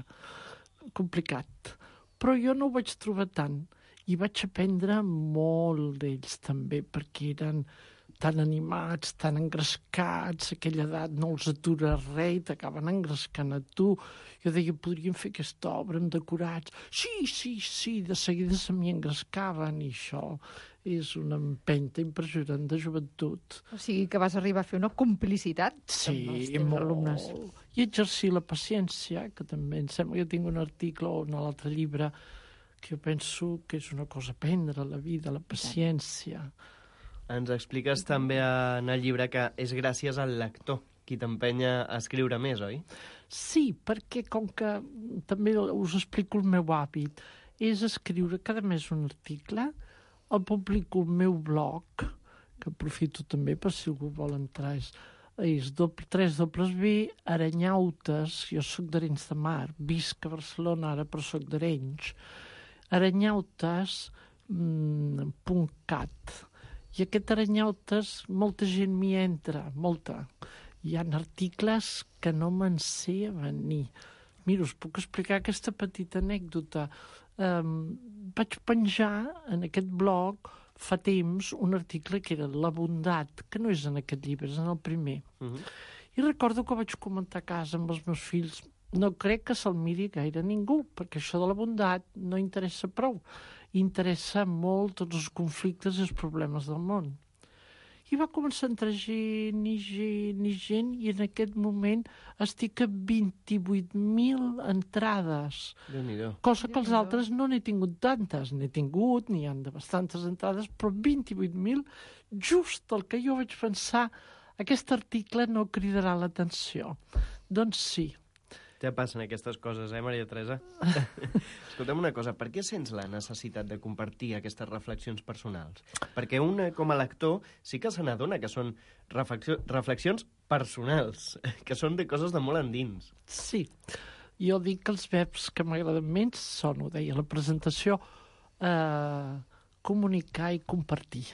Complicat. Però jo no ho vaig trobar tant. I vaig aprendre molt d'ells també, perquè eren tan animats, tan engrescats, a aquella edat no els atura res i t'acaben engrescant a tu. Jo deia, podríem fer aquesta obra amb decorats. Sí, sí, sí, de seguida se m'hi engrescaven i això és una empenta impressionant de joventut. O sigui que vas arribar a fer una complicitat sí, amb els teus molt. alumnes. I exercir la paciència, que també em sembla que tinc un article o en l'altre llibre que jo penso que és una cosa a aprendre a la vida, la paciència. Ens expliques també en el llibre que és gràcies al lector qui t'empenya a escriure més, oi? Sí, perquè com que també us explico el meu hàbit, és escriure cada mes un article, el publico al meu blog, que aprofito també per si algú vol entrar, és, és tres dobles ve, Arenyautes, jo soc d'Arenys de Mar, visc a Barcelona ara però soc d'Arenys, arenyautes punt cat. I aquest Arenyautes, molta gent m'hi entra, molta. Hi ha articles que no me'n sé a venir. Mira, us puc explicar aquesta petita anècdota. Um, vaig penjar en aquest blog fa temps un article que era La bondat, que no és en aquest llibre, és en el primer. Uh-huh. I recordo que vaig comentar a casa amb els meus fills, no crec que se'l miri gaire ningú, perquè això de la bondat no interessa prou. Interessa molt tots els conflictes i els problemes del món. I va començar a entrar gent i gent i gent, i en aquest moment estic a vint-i-vuit mil entrades. Déu-n'hi-do. Cosa que els altres no n'he tingut tantes. N'he tingut, n'hi han de bastantes entrades, però vint-i-vuit mil, just el que jo vaig pensar, aquest article no cridarà l'atenció. Doncs sí. Ja passen aquestes coses, eh, Maria Teresa? Escolta'm una cosa, per què sents la necessitat de compartir aquestes reflexions personals? Perquè un, com a lector, sí que se n'adona que són reflexio- reflexions personals, que són de coses de molt endins. Sí. Jo dic que els verbs que m'agraden menys són, ho deia a la presentació, eh, comunicar i compartir.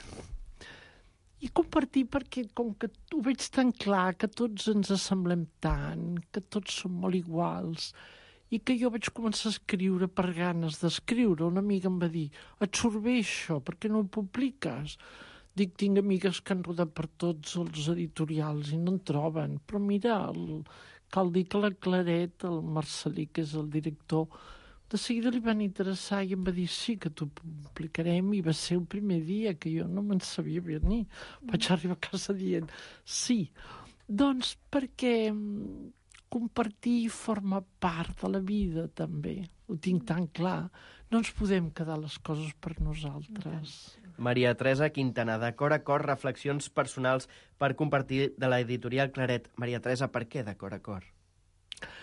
I compartir perquè, com que ho veig tan clar, que tots ens assemblem tant, que tots som molt iguals, i que jo vaig començar a escriure per ganes d'escriure. Una amiga em va dir, et surt bé això, per què no ho publiques? Dic, tinc amigues que han rodat per tots els editorials i no en troben. Però mira, el, cal dir que la Claret, el Marcelí, que és el director, de seguida li van interessar i em va dir sí, que t'ho publicarem, i va ser el primer dia que jo no me'n sabia venir. Vaig arribar a casa dient sí. Doncs perquè compartir forma part de la vida també. Ho tinc tan clar. No ens podem quedar les coses per nosaltres. Maria Teresa Quintana, de Cor a Cor, reflexions personals per compartir, de l'editorial Claret. Maria Teresa, per què de Cor a Cor?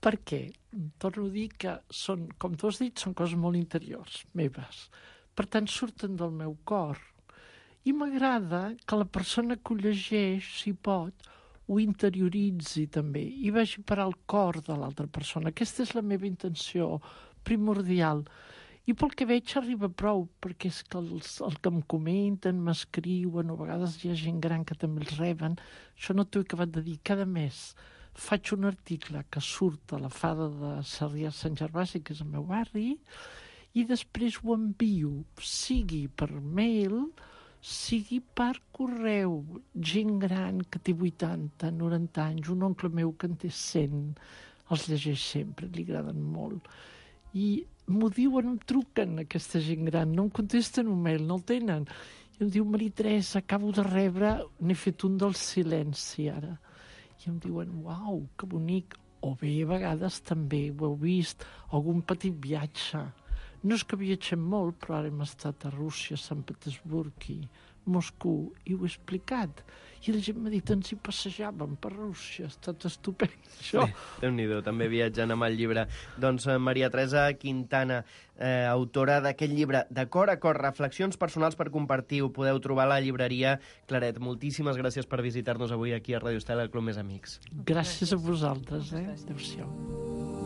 Per què? Torno a dir que són, com tu has dit, són coses molt interiors, meves. Per tant, surten del meu cor. I m'agrada que la persona que ho llegeix, si pot, ho interioritzi també i vagi per al cor de l'altra persona. Aquesta és la meva intenció primordial. I pel que veig arriba prou, perquè és que els, el que em comenten, m'escriuen, o a vegades hi ha gent gran que també els reben, això no t'ho he acabat de dir, cada mes faig un article que surt a la Fada de Sarrià Sant Gervasi, que és el meu barri, i després ho envio, sigui per mail, sigui per correu. Gent gran que té vuitanta, noranta anys, un oncle meu que en té cent, els llegeix sempre, li agraden molt. I m'ho diuen, em truquen, aquesta gent gran, no em contesten un mail, no el tenen. I em diu, Maria Teresa, acabo de rebre, n'he fet un del silenci ara. I em diuen, uau, que bonic. O bé, a vegades també, ho heu vist, algun petit viatge. No és que viatgem molt, però ara hem estat a Rússia, Sant Petersburg i Moscou, i ho he explicat. I la gent m'ha dit, ens hi passejàvem per Rússia, ha estat estupend, això. Sí, Déu-n'hi-do, també viatjant amb el llibre. Doncs Maria Teresa Quintana, eh, autora d'aquest llibre, De cor a cor, reflexions personals per compartir, ho podeu trobar a la llibreria Claret. Moltíssimes gràcies per visitar-nos avui aquí a Radio Estel, al Club Més Amics. Gràcies a vosaltres, eh? Adéu-siau.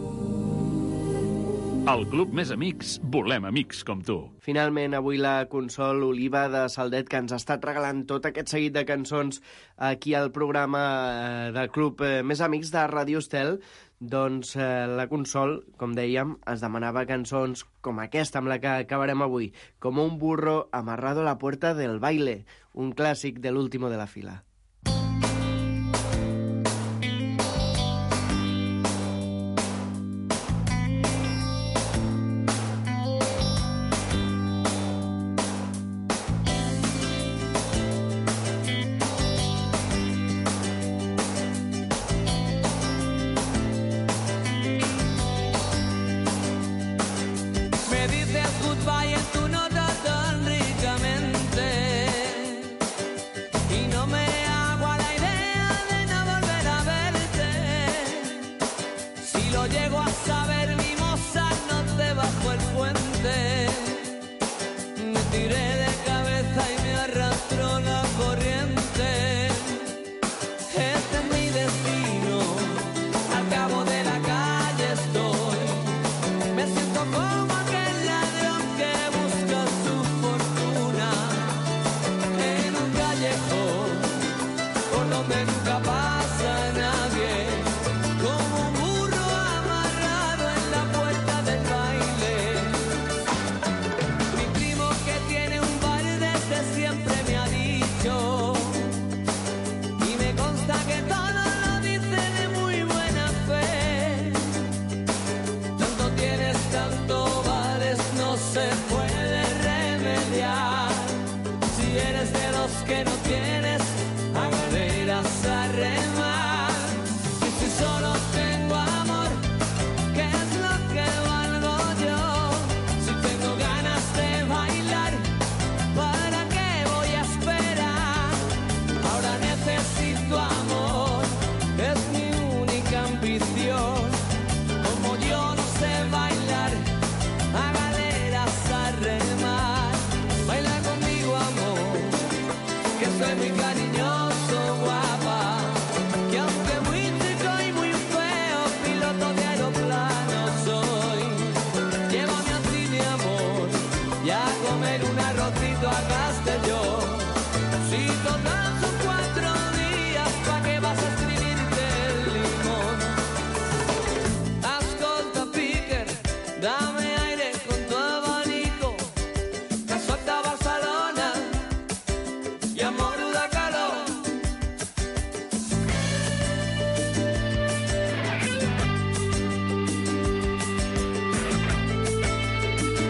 Al Club Més Amics volem amics com tu. Finalment, avui la Consol Oliva de Saldet, que ens ha estat regalant tot aquest seguit de cançons aquí al programa del Club Més Amics de Radio Estel, doncs eh, la Consol, com dèiem, es demanava cançons com aquesta amb la que acabarem avui, com un burro amarrado a la puerta del baile, un clàssic de l'último de la fila.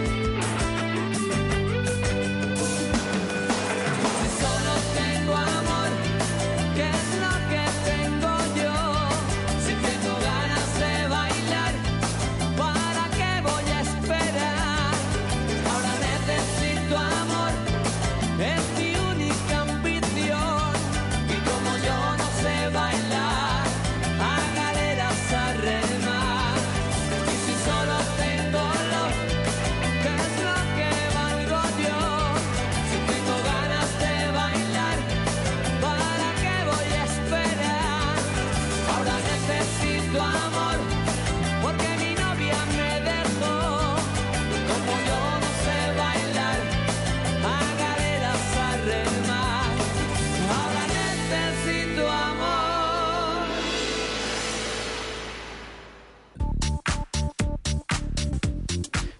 Solo tengo amor.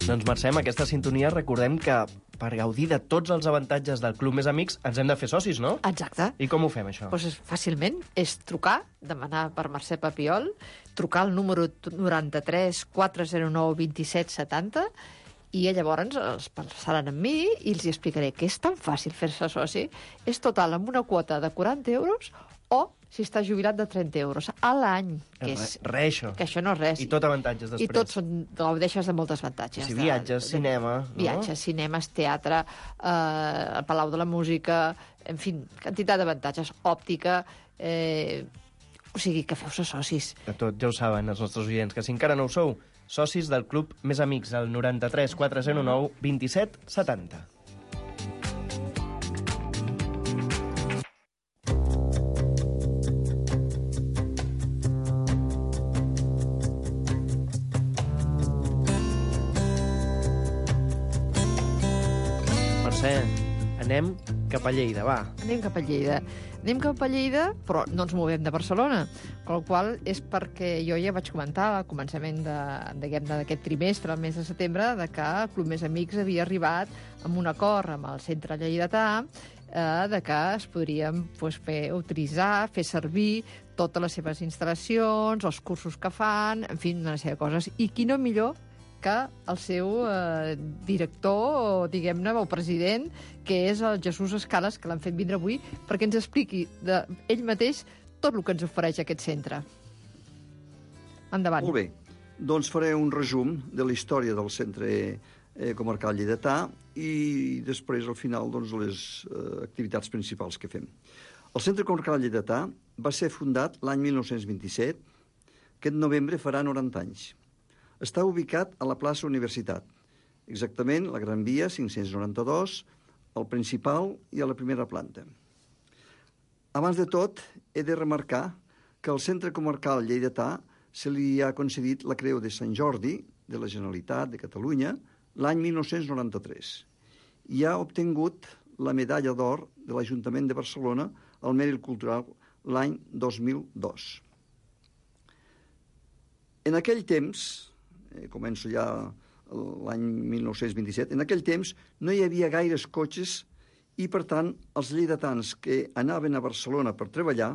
Doncs, Mercè, amb aquesta sintonia recordem que per gaudir de tots els avantatges del Club Més Amics ens hem de fer socis, no? Exacte. I com ho fem, això? Doncs és, fàcilment és trucar, demanar per Mercè Papiol, trucar al número noranta-tres quatre zero nou vint set setanta i llavors els passaran amb mi i els explicaré que és tan fàcil fer-se soci. És total amb una quota de quaranta euros o si està jubilat de trenta euros a l'any. Que és Re, això. Que això no és res. I tot avantatges després. I tot són, gaudeixes de moltes avantatges. Si viatges, de, cinema... De, viatges, no? Cinemes, teatre, eh, el Palau de la Música, en fi, quantitat d'avantatges, òptica... Eh, o sigui, que feu-se socis. De tot, ja ho saben els nostres oients, que si encara no ho sou, socis del Club Més Amics, al noranta-tres quatre zero nou vint set setanta. Mercè, anem cap a Lleida, va. Anem cap a Lleida. Anem cap a Lleida, però no ens movem de Barcelona, amb la qual és perquè jo ja vaig comentar al començament d'aquest trimestre, el mes de setembre, de que el Club Més Amics havia arribat amb un acord amb el centre lleidatà eh, de que es podrien pues, fer, utilitzar, fer servir totes les seves instal·lacions, els cursos que fan, en fi, una sèrie de coses. I qui no millor que el seu eh, director, o diguem-ne, o president, que és el Jesús Escales, que l'han fet vindre avui, perquè ens expliqui de ell mateix tot el que ens ofereix aquest centre. Endavant. Molt bé. Doncs faré un resum de la història del centre eh, comarcal lleidatà i després, al final, doncs, les eh, activitats principals que fem. El centre comarcal lleidatà va ser fundat l'any mil nou-cents vint-i-set. Aquest novembre farà noranta anys. Està ubicat a la plaça Universitat, exactament la Gran Via cinc-cents noranta-dos, al principal i a la primera planta. Abans de tot, he de remarcar que al Centre Comarcal Lleidatà se li ha concedit la Creu de Sant Jordi de la Generalitat de Catalunya l'any mil nou-cents noranta-tres i ha obtingut la Medalla d'Or de l'Ajuntament de Barcelona al Mèrit Cultural l'any dos mil dos. En aquell temps, eh, començo ja l'any mil nou-cents vint-i-set, en aquell temps no hi havia gaires cotxes i, per tant, els lleidatans que anaven a Barcelona per treballar,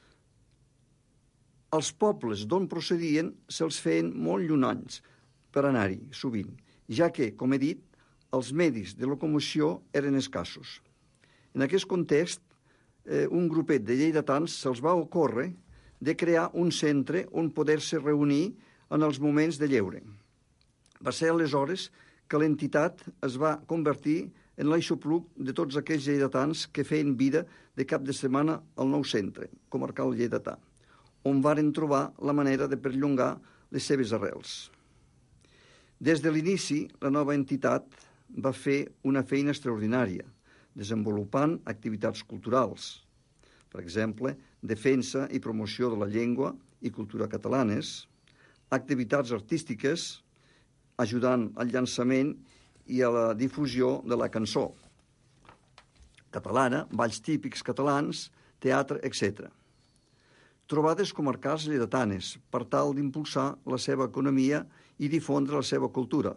els pobles d'on procedien se'ls feien molt llunyans per anar-hi, sovint, ja que, com he dit, els medis de locomoció eren escassos. En aquest context, eh, un grupet de lleidatans se'ls va ocórrer de crear un centre on poder-se reunir en els moments de lleure. Va ser aleshores que l'entitat es va convertir en l'aixopluc de tots aquells lleidatans que feien vida de cap de setmana al nou centre comarcal lleidatà, on varen trobar la manera de perllongar les seves arrels. Des de l'inici, la nova entitat va fer una feina extraordinària, desenvolupant activitats culturals, per exemple, defensa i promoció de la llengua i cultura catalanes, activitats artístiques, ajudant al llançament i a la difusió de la cançó catalana, balls típics catalans, teatre, etcètera. Trobades comarcals lleidatanes per tal d'impulsar la seva economia i difondre la seva cultura,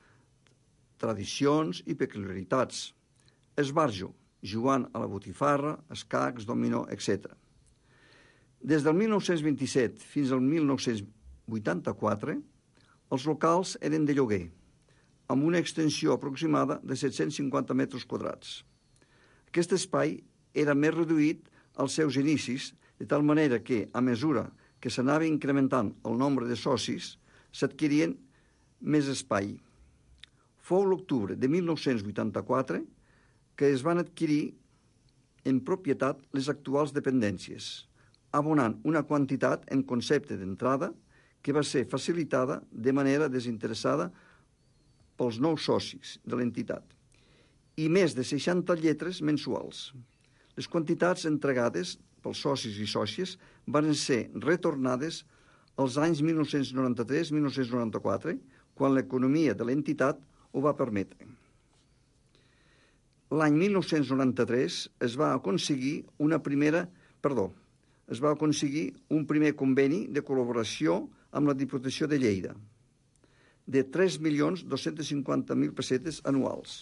tradicions i peculiaritats. Esbarjo, jugant a la botifarra, escacs, dominó, etcètera. Des del mil nou-cents vint-i-set fins al mil nou-cents vuitanta-quatre, els locals eren de lloguer, amb una extensió aproximada de set-cents cinquanta metres quadrats. Aquest espai era més reduït als seus inicis, de tal manera que, a mesura que s'anava incrementant el nombre de socis, s'adquirien més espai. Fou l'octubre de mil nou-cents vuitanta-quatre que es van adquirir en propietat les actuals dependències, abonant una quantitat en concepte d'entrada que va ser facilitada de manera desinteressada pels nous socis de l'entitat, i més de seixanta lletres mensuals. Les quantitats entregades pels socis i sòcies van ser retornades als anys mil nou-cents noranta-tres a mil nou-cents noranta-quatre, quan l'economia de l'entitat ho va permetre. L'any mil nou-cents noranta-tres es va aconseguir una primera, perdó, es va aconseguir un primer conveni de col·laboració amb la Diputació de Lleida. de tres milions dos-cents cinquanta mil pessetes anuals,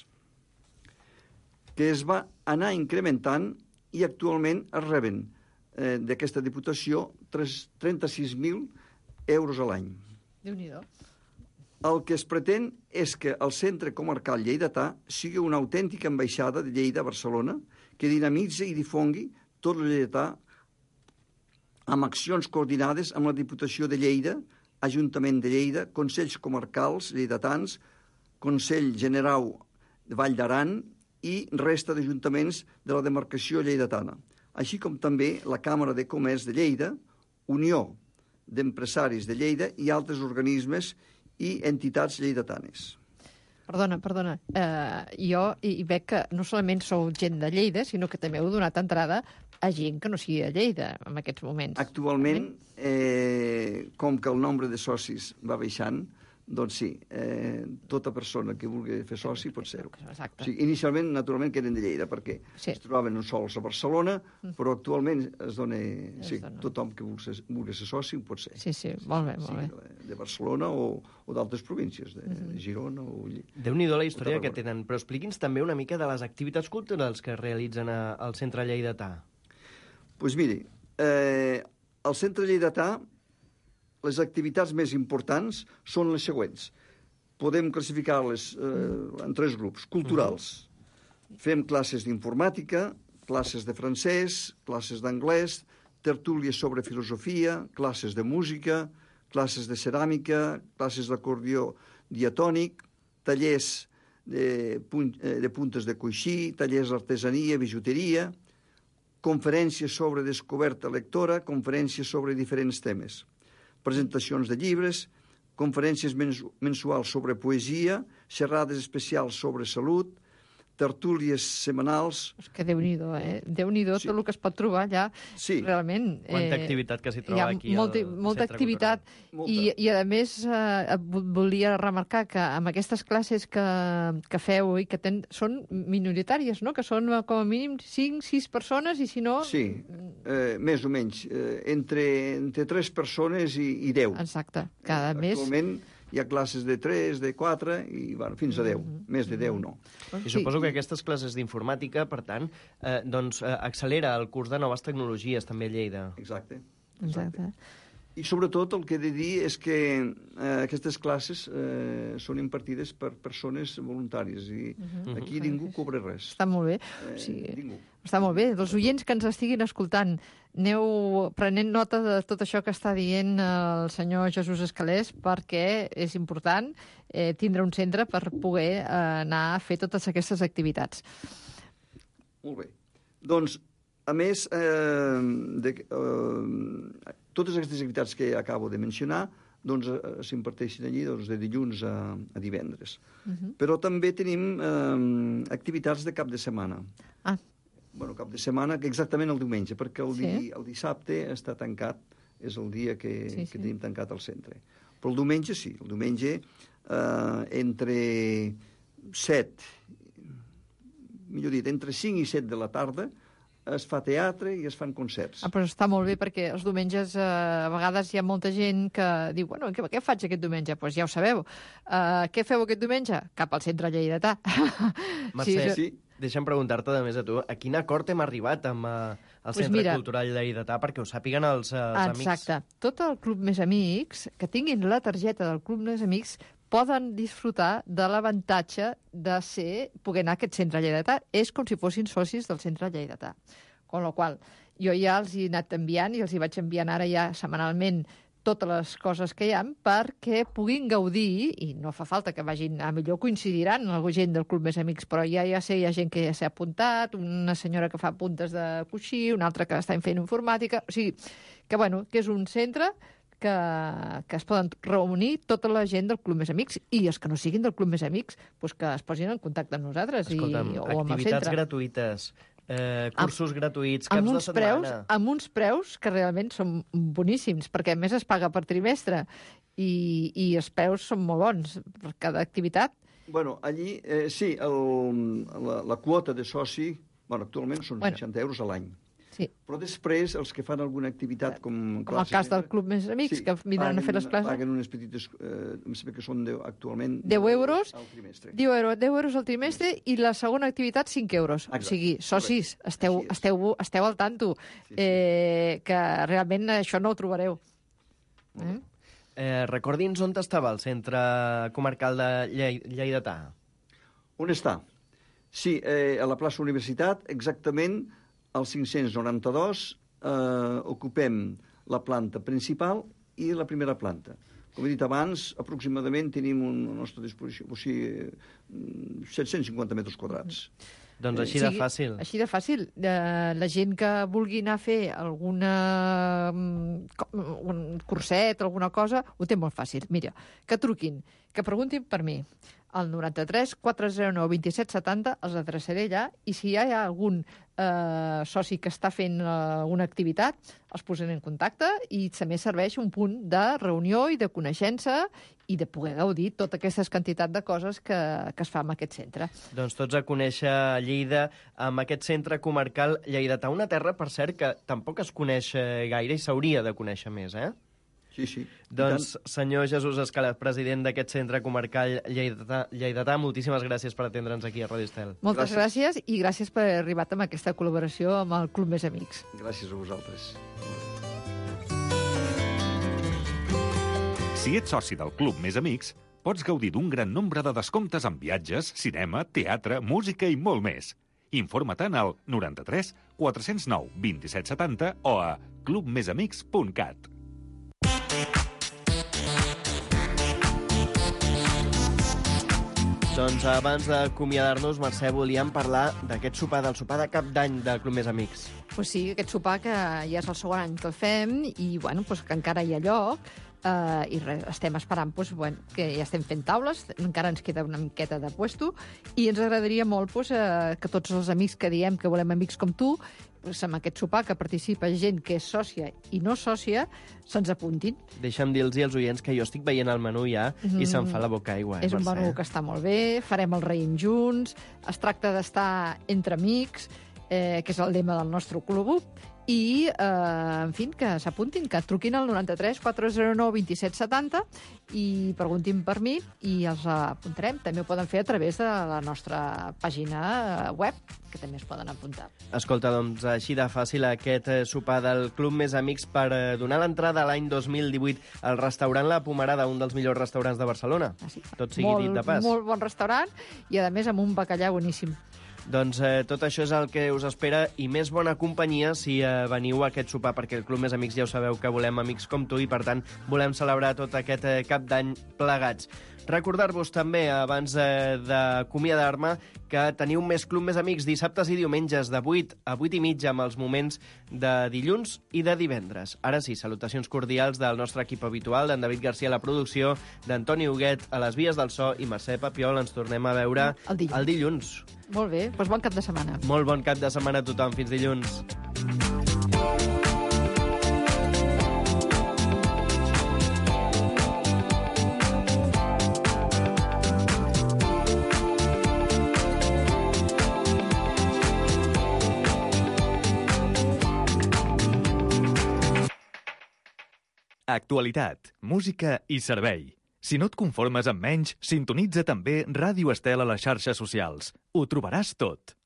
que es va anar incrementant i actualment es reben eh, d'aquesta Diputació trenta-sis mil euros a l'any. Déu-n'hi-do. El que es pretén és que el Centre Comarcal Lleidatà sigui una autèntica ambaixada de Lleida a Barcelona que dinamitzi i difongui tot el lleidatà amb accions coordinades amb la Diputació de Lleida, Ajuntament de Lleida, Consells Comarcals Lleidatans, Consell Generau de Vall d'Aran i resta d'ajuntaments de la demarcació lleidatana, així com també la Càmera de Comerç de Lleida, Unió d'Empresaris de Lleida i altres organismes i entitats lleidatanes. Perdona, perdona. Uh, jo hi veig que no solament sou gent de Lleida, sinó que també heu donat entrada a gent que no sigui de Lleida en aquests moments. Actualment, eh, com que el nombre de socis va baixant, doncs sí, eh, tota persona que vulgui fer soci pot ser-ho. Exacte. O sigui, inicialment, naturalment, que eren de Lleida, perquè sí. es trobaven sols a Barcelona, mm. però actualment es dona... Es sí, dona. Tothom que vulgui ser, vulgui ser soci ho pot ser. Sí, sí, molt bé, molt sí, bé. De Barcelona o, o d'altres províncies, de, mm-hmm. de Girona o... Déu-n'hi-do la història que tenen, però expliqui'ns també una mica de les activitats culturals que realitzen a, al Centre Lleidatà. Doncs pues miri, eh, al Centre Lleidatà les activitats més importants són les següents. Podem classificar-les eh, en tres grups. Culturals. Uh-huh. Fem classes d'informàtica, classes de francès, classes d'anglès, tertúlies sobre filosofia, classes de música, classes de ceràmica, classes d'acordió diatònic, tallers de, punt, de puntes de coixí, tallers d'artesania, bijuteria, conferències sobre descoberta lectora, conferències sobre diferents temes, presentacions de llibres, conferències mensuals sobre poesia, xerrades especials sobre salut, tertúlies setmanals... És que Déu-n'hi-do, eh? Déu-n'hi-do sí. Tot el que es pot trobar allà, sí. realment. Quanta eh, activitat que s'hi troba aquí molta, al molta Centre activitat Cultural. I, i a més eh, volia remarcar que amb aquestes classes que, que feu i que ten, són minoritàries, no? Que són com a mínim cinc sis persones i si no... Sí, eh, més o menys, eh, entre, entre tres persones i, i deu. Exacte, cada eh, mes... Actualment hi ha classes de tres, de quatre i bueno, fins a deu. Mm-hmm. Més de deu no. I suposo que aquestes classes d'informàtica, per tant, eh, doncs, eh, accelera el curs de noves tecnologies també a Lleida. Exacte. Exacte. I sobretot el que he de dir és que eh, aquestes classes eh, són impartides per persones voluntàries i uh-huh. aquí uh-huh. ningú cobra res. Està molt bé. Eh, o sigui, ningú. Està molt bé. Els oients que ens estiguin escoltant, aneu prenent nota de tot això que està dient el senyor Jesús Escalés, perquè és important eh, tindre un centre per poder eh, anar a fer totes aquestes activitats. Molt bé. Doncs, a més, eh, de, eh, totes aquestes activitats que acabo de mencionar doncs, eh, s'imparteixen allí doncs, de dilluns a, a divendres. Uh-huh. Però també tenim eh, activitats de cap de setmana. Ah. Bueno, cap de setmana, que exactament el diumenge, perquè el, sí? di, el dissabte està tancat, és el dia que, sí, sí. que tenim tancat al centre. Però el diumenge sí, el diumenge eh, entre set, millor dit, entre cinc i set de la tarda es fa teatre i es fan concerts. Ah, però està molt bé, perquè els diumenges eh, a vegades hi ha molta gent que diu, bueno, què, què faig aquest diumenge? Doncs pues ja ho sabeu. Uh, què feu aquest diumenge? Cap al centre lleidatà. Mercè, sí, sí. Deixa'm preguntar-te, de més a tu, a quin acord hem arribat amb uh, el pues Centre mira, Cultural Lleidatà perquè ho sàpiguen els, uh, els amics? Exacte. Tot el Club Més Amics, que tinguin la targeta del Club Més Amics, poden disfrutar de l'avantatge de ser, poder anar a aquest centre lleidatà. És com si fossin socis del centre lleidatà. Con la qual jo ja els he anat enviant i els hi vaig enviant ara ja setmanalment totes les coses que hi ha perquè puguin gaudir, i no fa falta que vagin, a millor coincidiran amb la gent del Club Més Amics, però ja ja sé, hi ha gent que ja s'ha apuntat, una senyora que fa puntes de coixí, una altra que està fent informàtica, o sigui, que bueno, que és un centre que, que es poden reunir tota la gent del Club Més Amics i els que no siguin del Club Més Amics, doncs que es posin en contacte amb nosaltres. Escolta'm, i, o amb el activitats centre. gratuïtes, eh, cursos amb, gratuïts, caps amb de uns setmana... Preus, amb uns preus que realment són boníssims, perquè a més es paga per trimestre i, i els preus són molt bons per cada activitat. Bueno, allí, eh, sí, el, la, la quota de soci, bueno, actualment són bueno. seixanta euros a l'any. Sí. Però després, els que fan alguna activitat com... Com el cas del Club Més Amics, sí, que vindran a fer les classes. Paguen unes petites... Eh, em sembla que són deu, actualment... deu euros al trimestre. deu euros, deu euros al trimestre i la segona activitat cinc euros. Exacte. O sigui, socis, esteu, esteu, esteu al tanto, sí, sí. Eh, que realment això no ho trobareu. Eh? Eh, recordi'ns on estava el centre comarcal de Llei Lleidatà. On està? Sí, eh, a la plaça Universitat, exactament al cinc-cents noranta-dos, eh, ocupem la planta principal i la primera planta. Com he dit abans, aproximadament tenim un, a la nostra disposició, o sigui, set-cents cinquanta metres quadrats. Doncs així de fàcil. Així de fàcil. Eh, la gent que vulgui anar a fer alguna un curset, alguna cosa, ho té molt fàcil. Mira, que truquin, que preguntin per mi. Al noranta-tres quatre zero nou vint-i-set setanta els adreçaré allà i si hi ha algun eh, soci que està fent eh, una activitat, els posaré en contacte i també serveix un punt de reunió i de coneixença i de poder gaudir tota aquesta quantitat de coses que, que es fa en aquest centre. Doncs tots a conèixer Lleida amb aquest centre comarcal lleidatà. Una terra, per cert, que tampoc es coneix gaire i s'hauria de conèixer més, eh? Sí, sí. Doncs, senyor Jesús Escala, president d'aquest centre comarcal lleidatà, lleidatà, moltíssimes gràcies per atendre'ns aquí a Ràdio Estel. Moltes gràcies. gràcies i gràcies per haver arribat amb aquesta col·laboració amb el Club Més Amics. Gràcies a vosaltres. Si ets soci del Club Més Amics, pots gaudir d'un gran nombre de descomptes en viatges, cinema, teatre, música i molt més. Informa-te'n al noranta-tres quatre zero nou vint-i-set setanta o a club més amics punt cat. Doncs abans d'acomiadar-nos, Mercè, volíem parlar d'aquest sopar, del sopar de cap d'any del Club Més Amics. Pues sí, aquest sopar que ja és el segon any que el fem i bueno, pues que encara hi ha lloc eh, i res, estem esperant pues, bueno, que ja estem fent taules, encara ens queda una miqueta de puesto i ens agradaria molt pues, eh, que tots els amics que diem que volem amics com tu pues, amb aquest sopar que participa gent que és sòcia i no sòcia, se'ns apuntin. Deixa'm dir-los als oients que jo estic veient el menú ja mm. i se'm fa la boca aigua. Eh, és un menú que està molt bé, farem el raïm junts, es tracta d'estar entre amics, eh, que és el lema del nostre club, i, eh, en fi, que s'apuntin, que truquin al noranta-tres quatre zero nou vint-i-set setanta i preguntin per mi i els apuntarem. També ho poden fer a través de la nostra pàgina web, que també es poden apuntar. Escolta, doncs, així de fàcil aquest sopar del Club Més Amics per donar l'entrada l'any dos mil divuit al restaurant La Pomarada, un dels millors restaurants de Barcelona. Ah, sí. Tot sigui molt, dit de pas. Molt bon restaurant i, a més, amb un bacallà boníssim. Doncs eh, tot això és el que us espera i més bona companyia si eh, veniu a aquest sopar, perquè el Club Més Amics ja ho sabeu que volem amics com tu i, per tant, volem celebrar tot aquest eh, cap d'any plegats. Recordar-vos també, abans eh, d'acomiadar-me, que teniu més Club Més Amics dissabtes i diumenges de vuit a vuit i mitja amb els moments de dilluns i de divendres. Ara sí, salutacions cordials del nostre equip habitual, d'en David Garcia a la producció, d'Antoni Huguet a les vies del so i Mercè Papiol. Ens tornem a veure el dilluns. El dilluns. Molt bé, doncs bon cap de setmana. Molt bon cap de setmana a tothom. Fins dilluns. Actualitat, música i servei. Si no et conformes amb menys, sintonitza també Ràdio Estel a les xarxes socials. Ho trobaràs tot.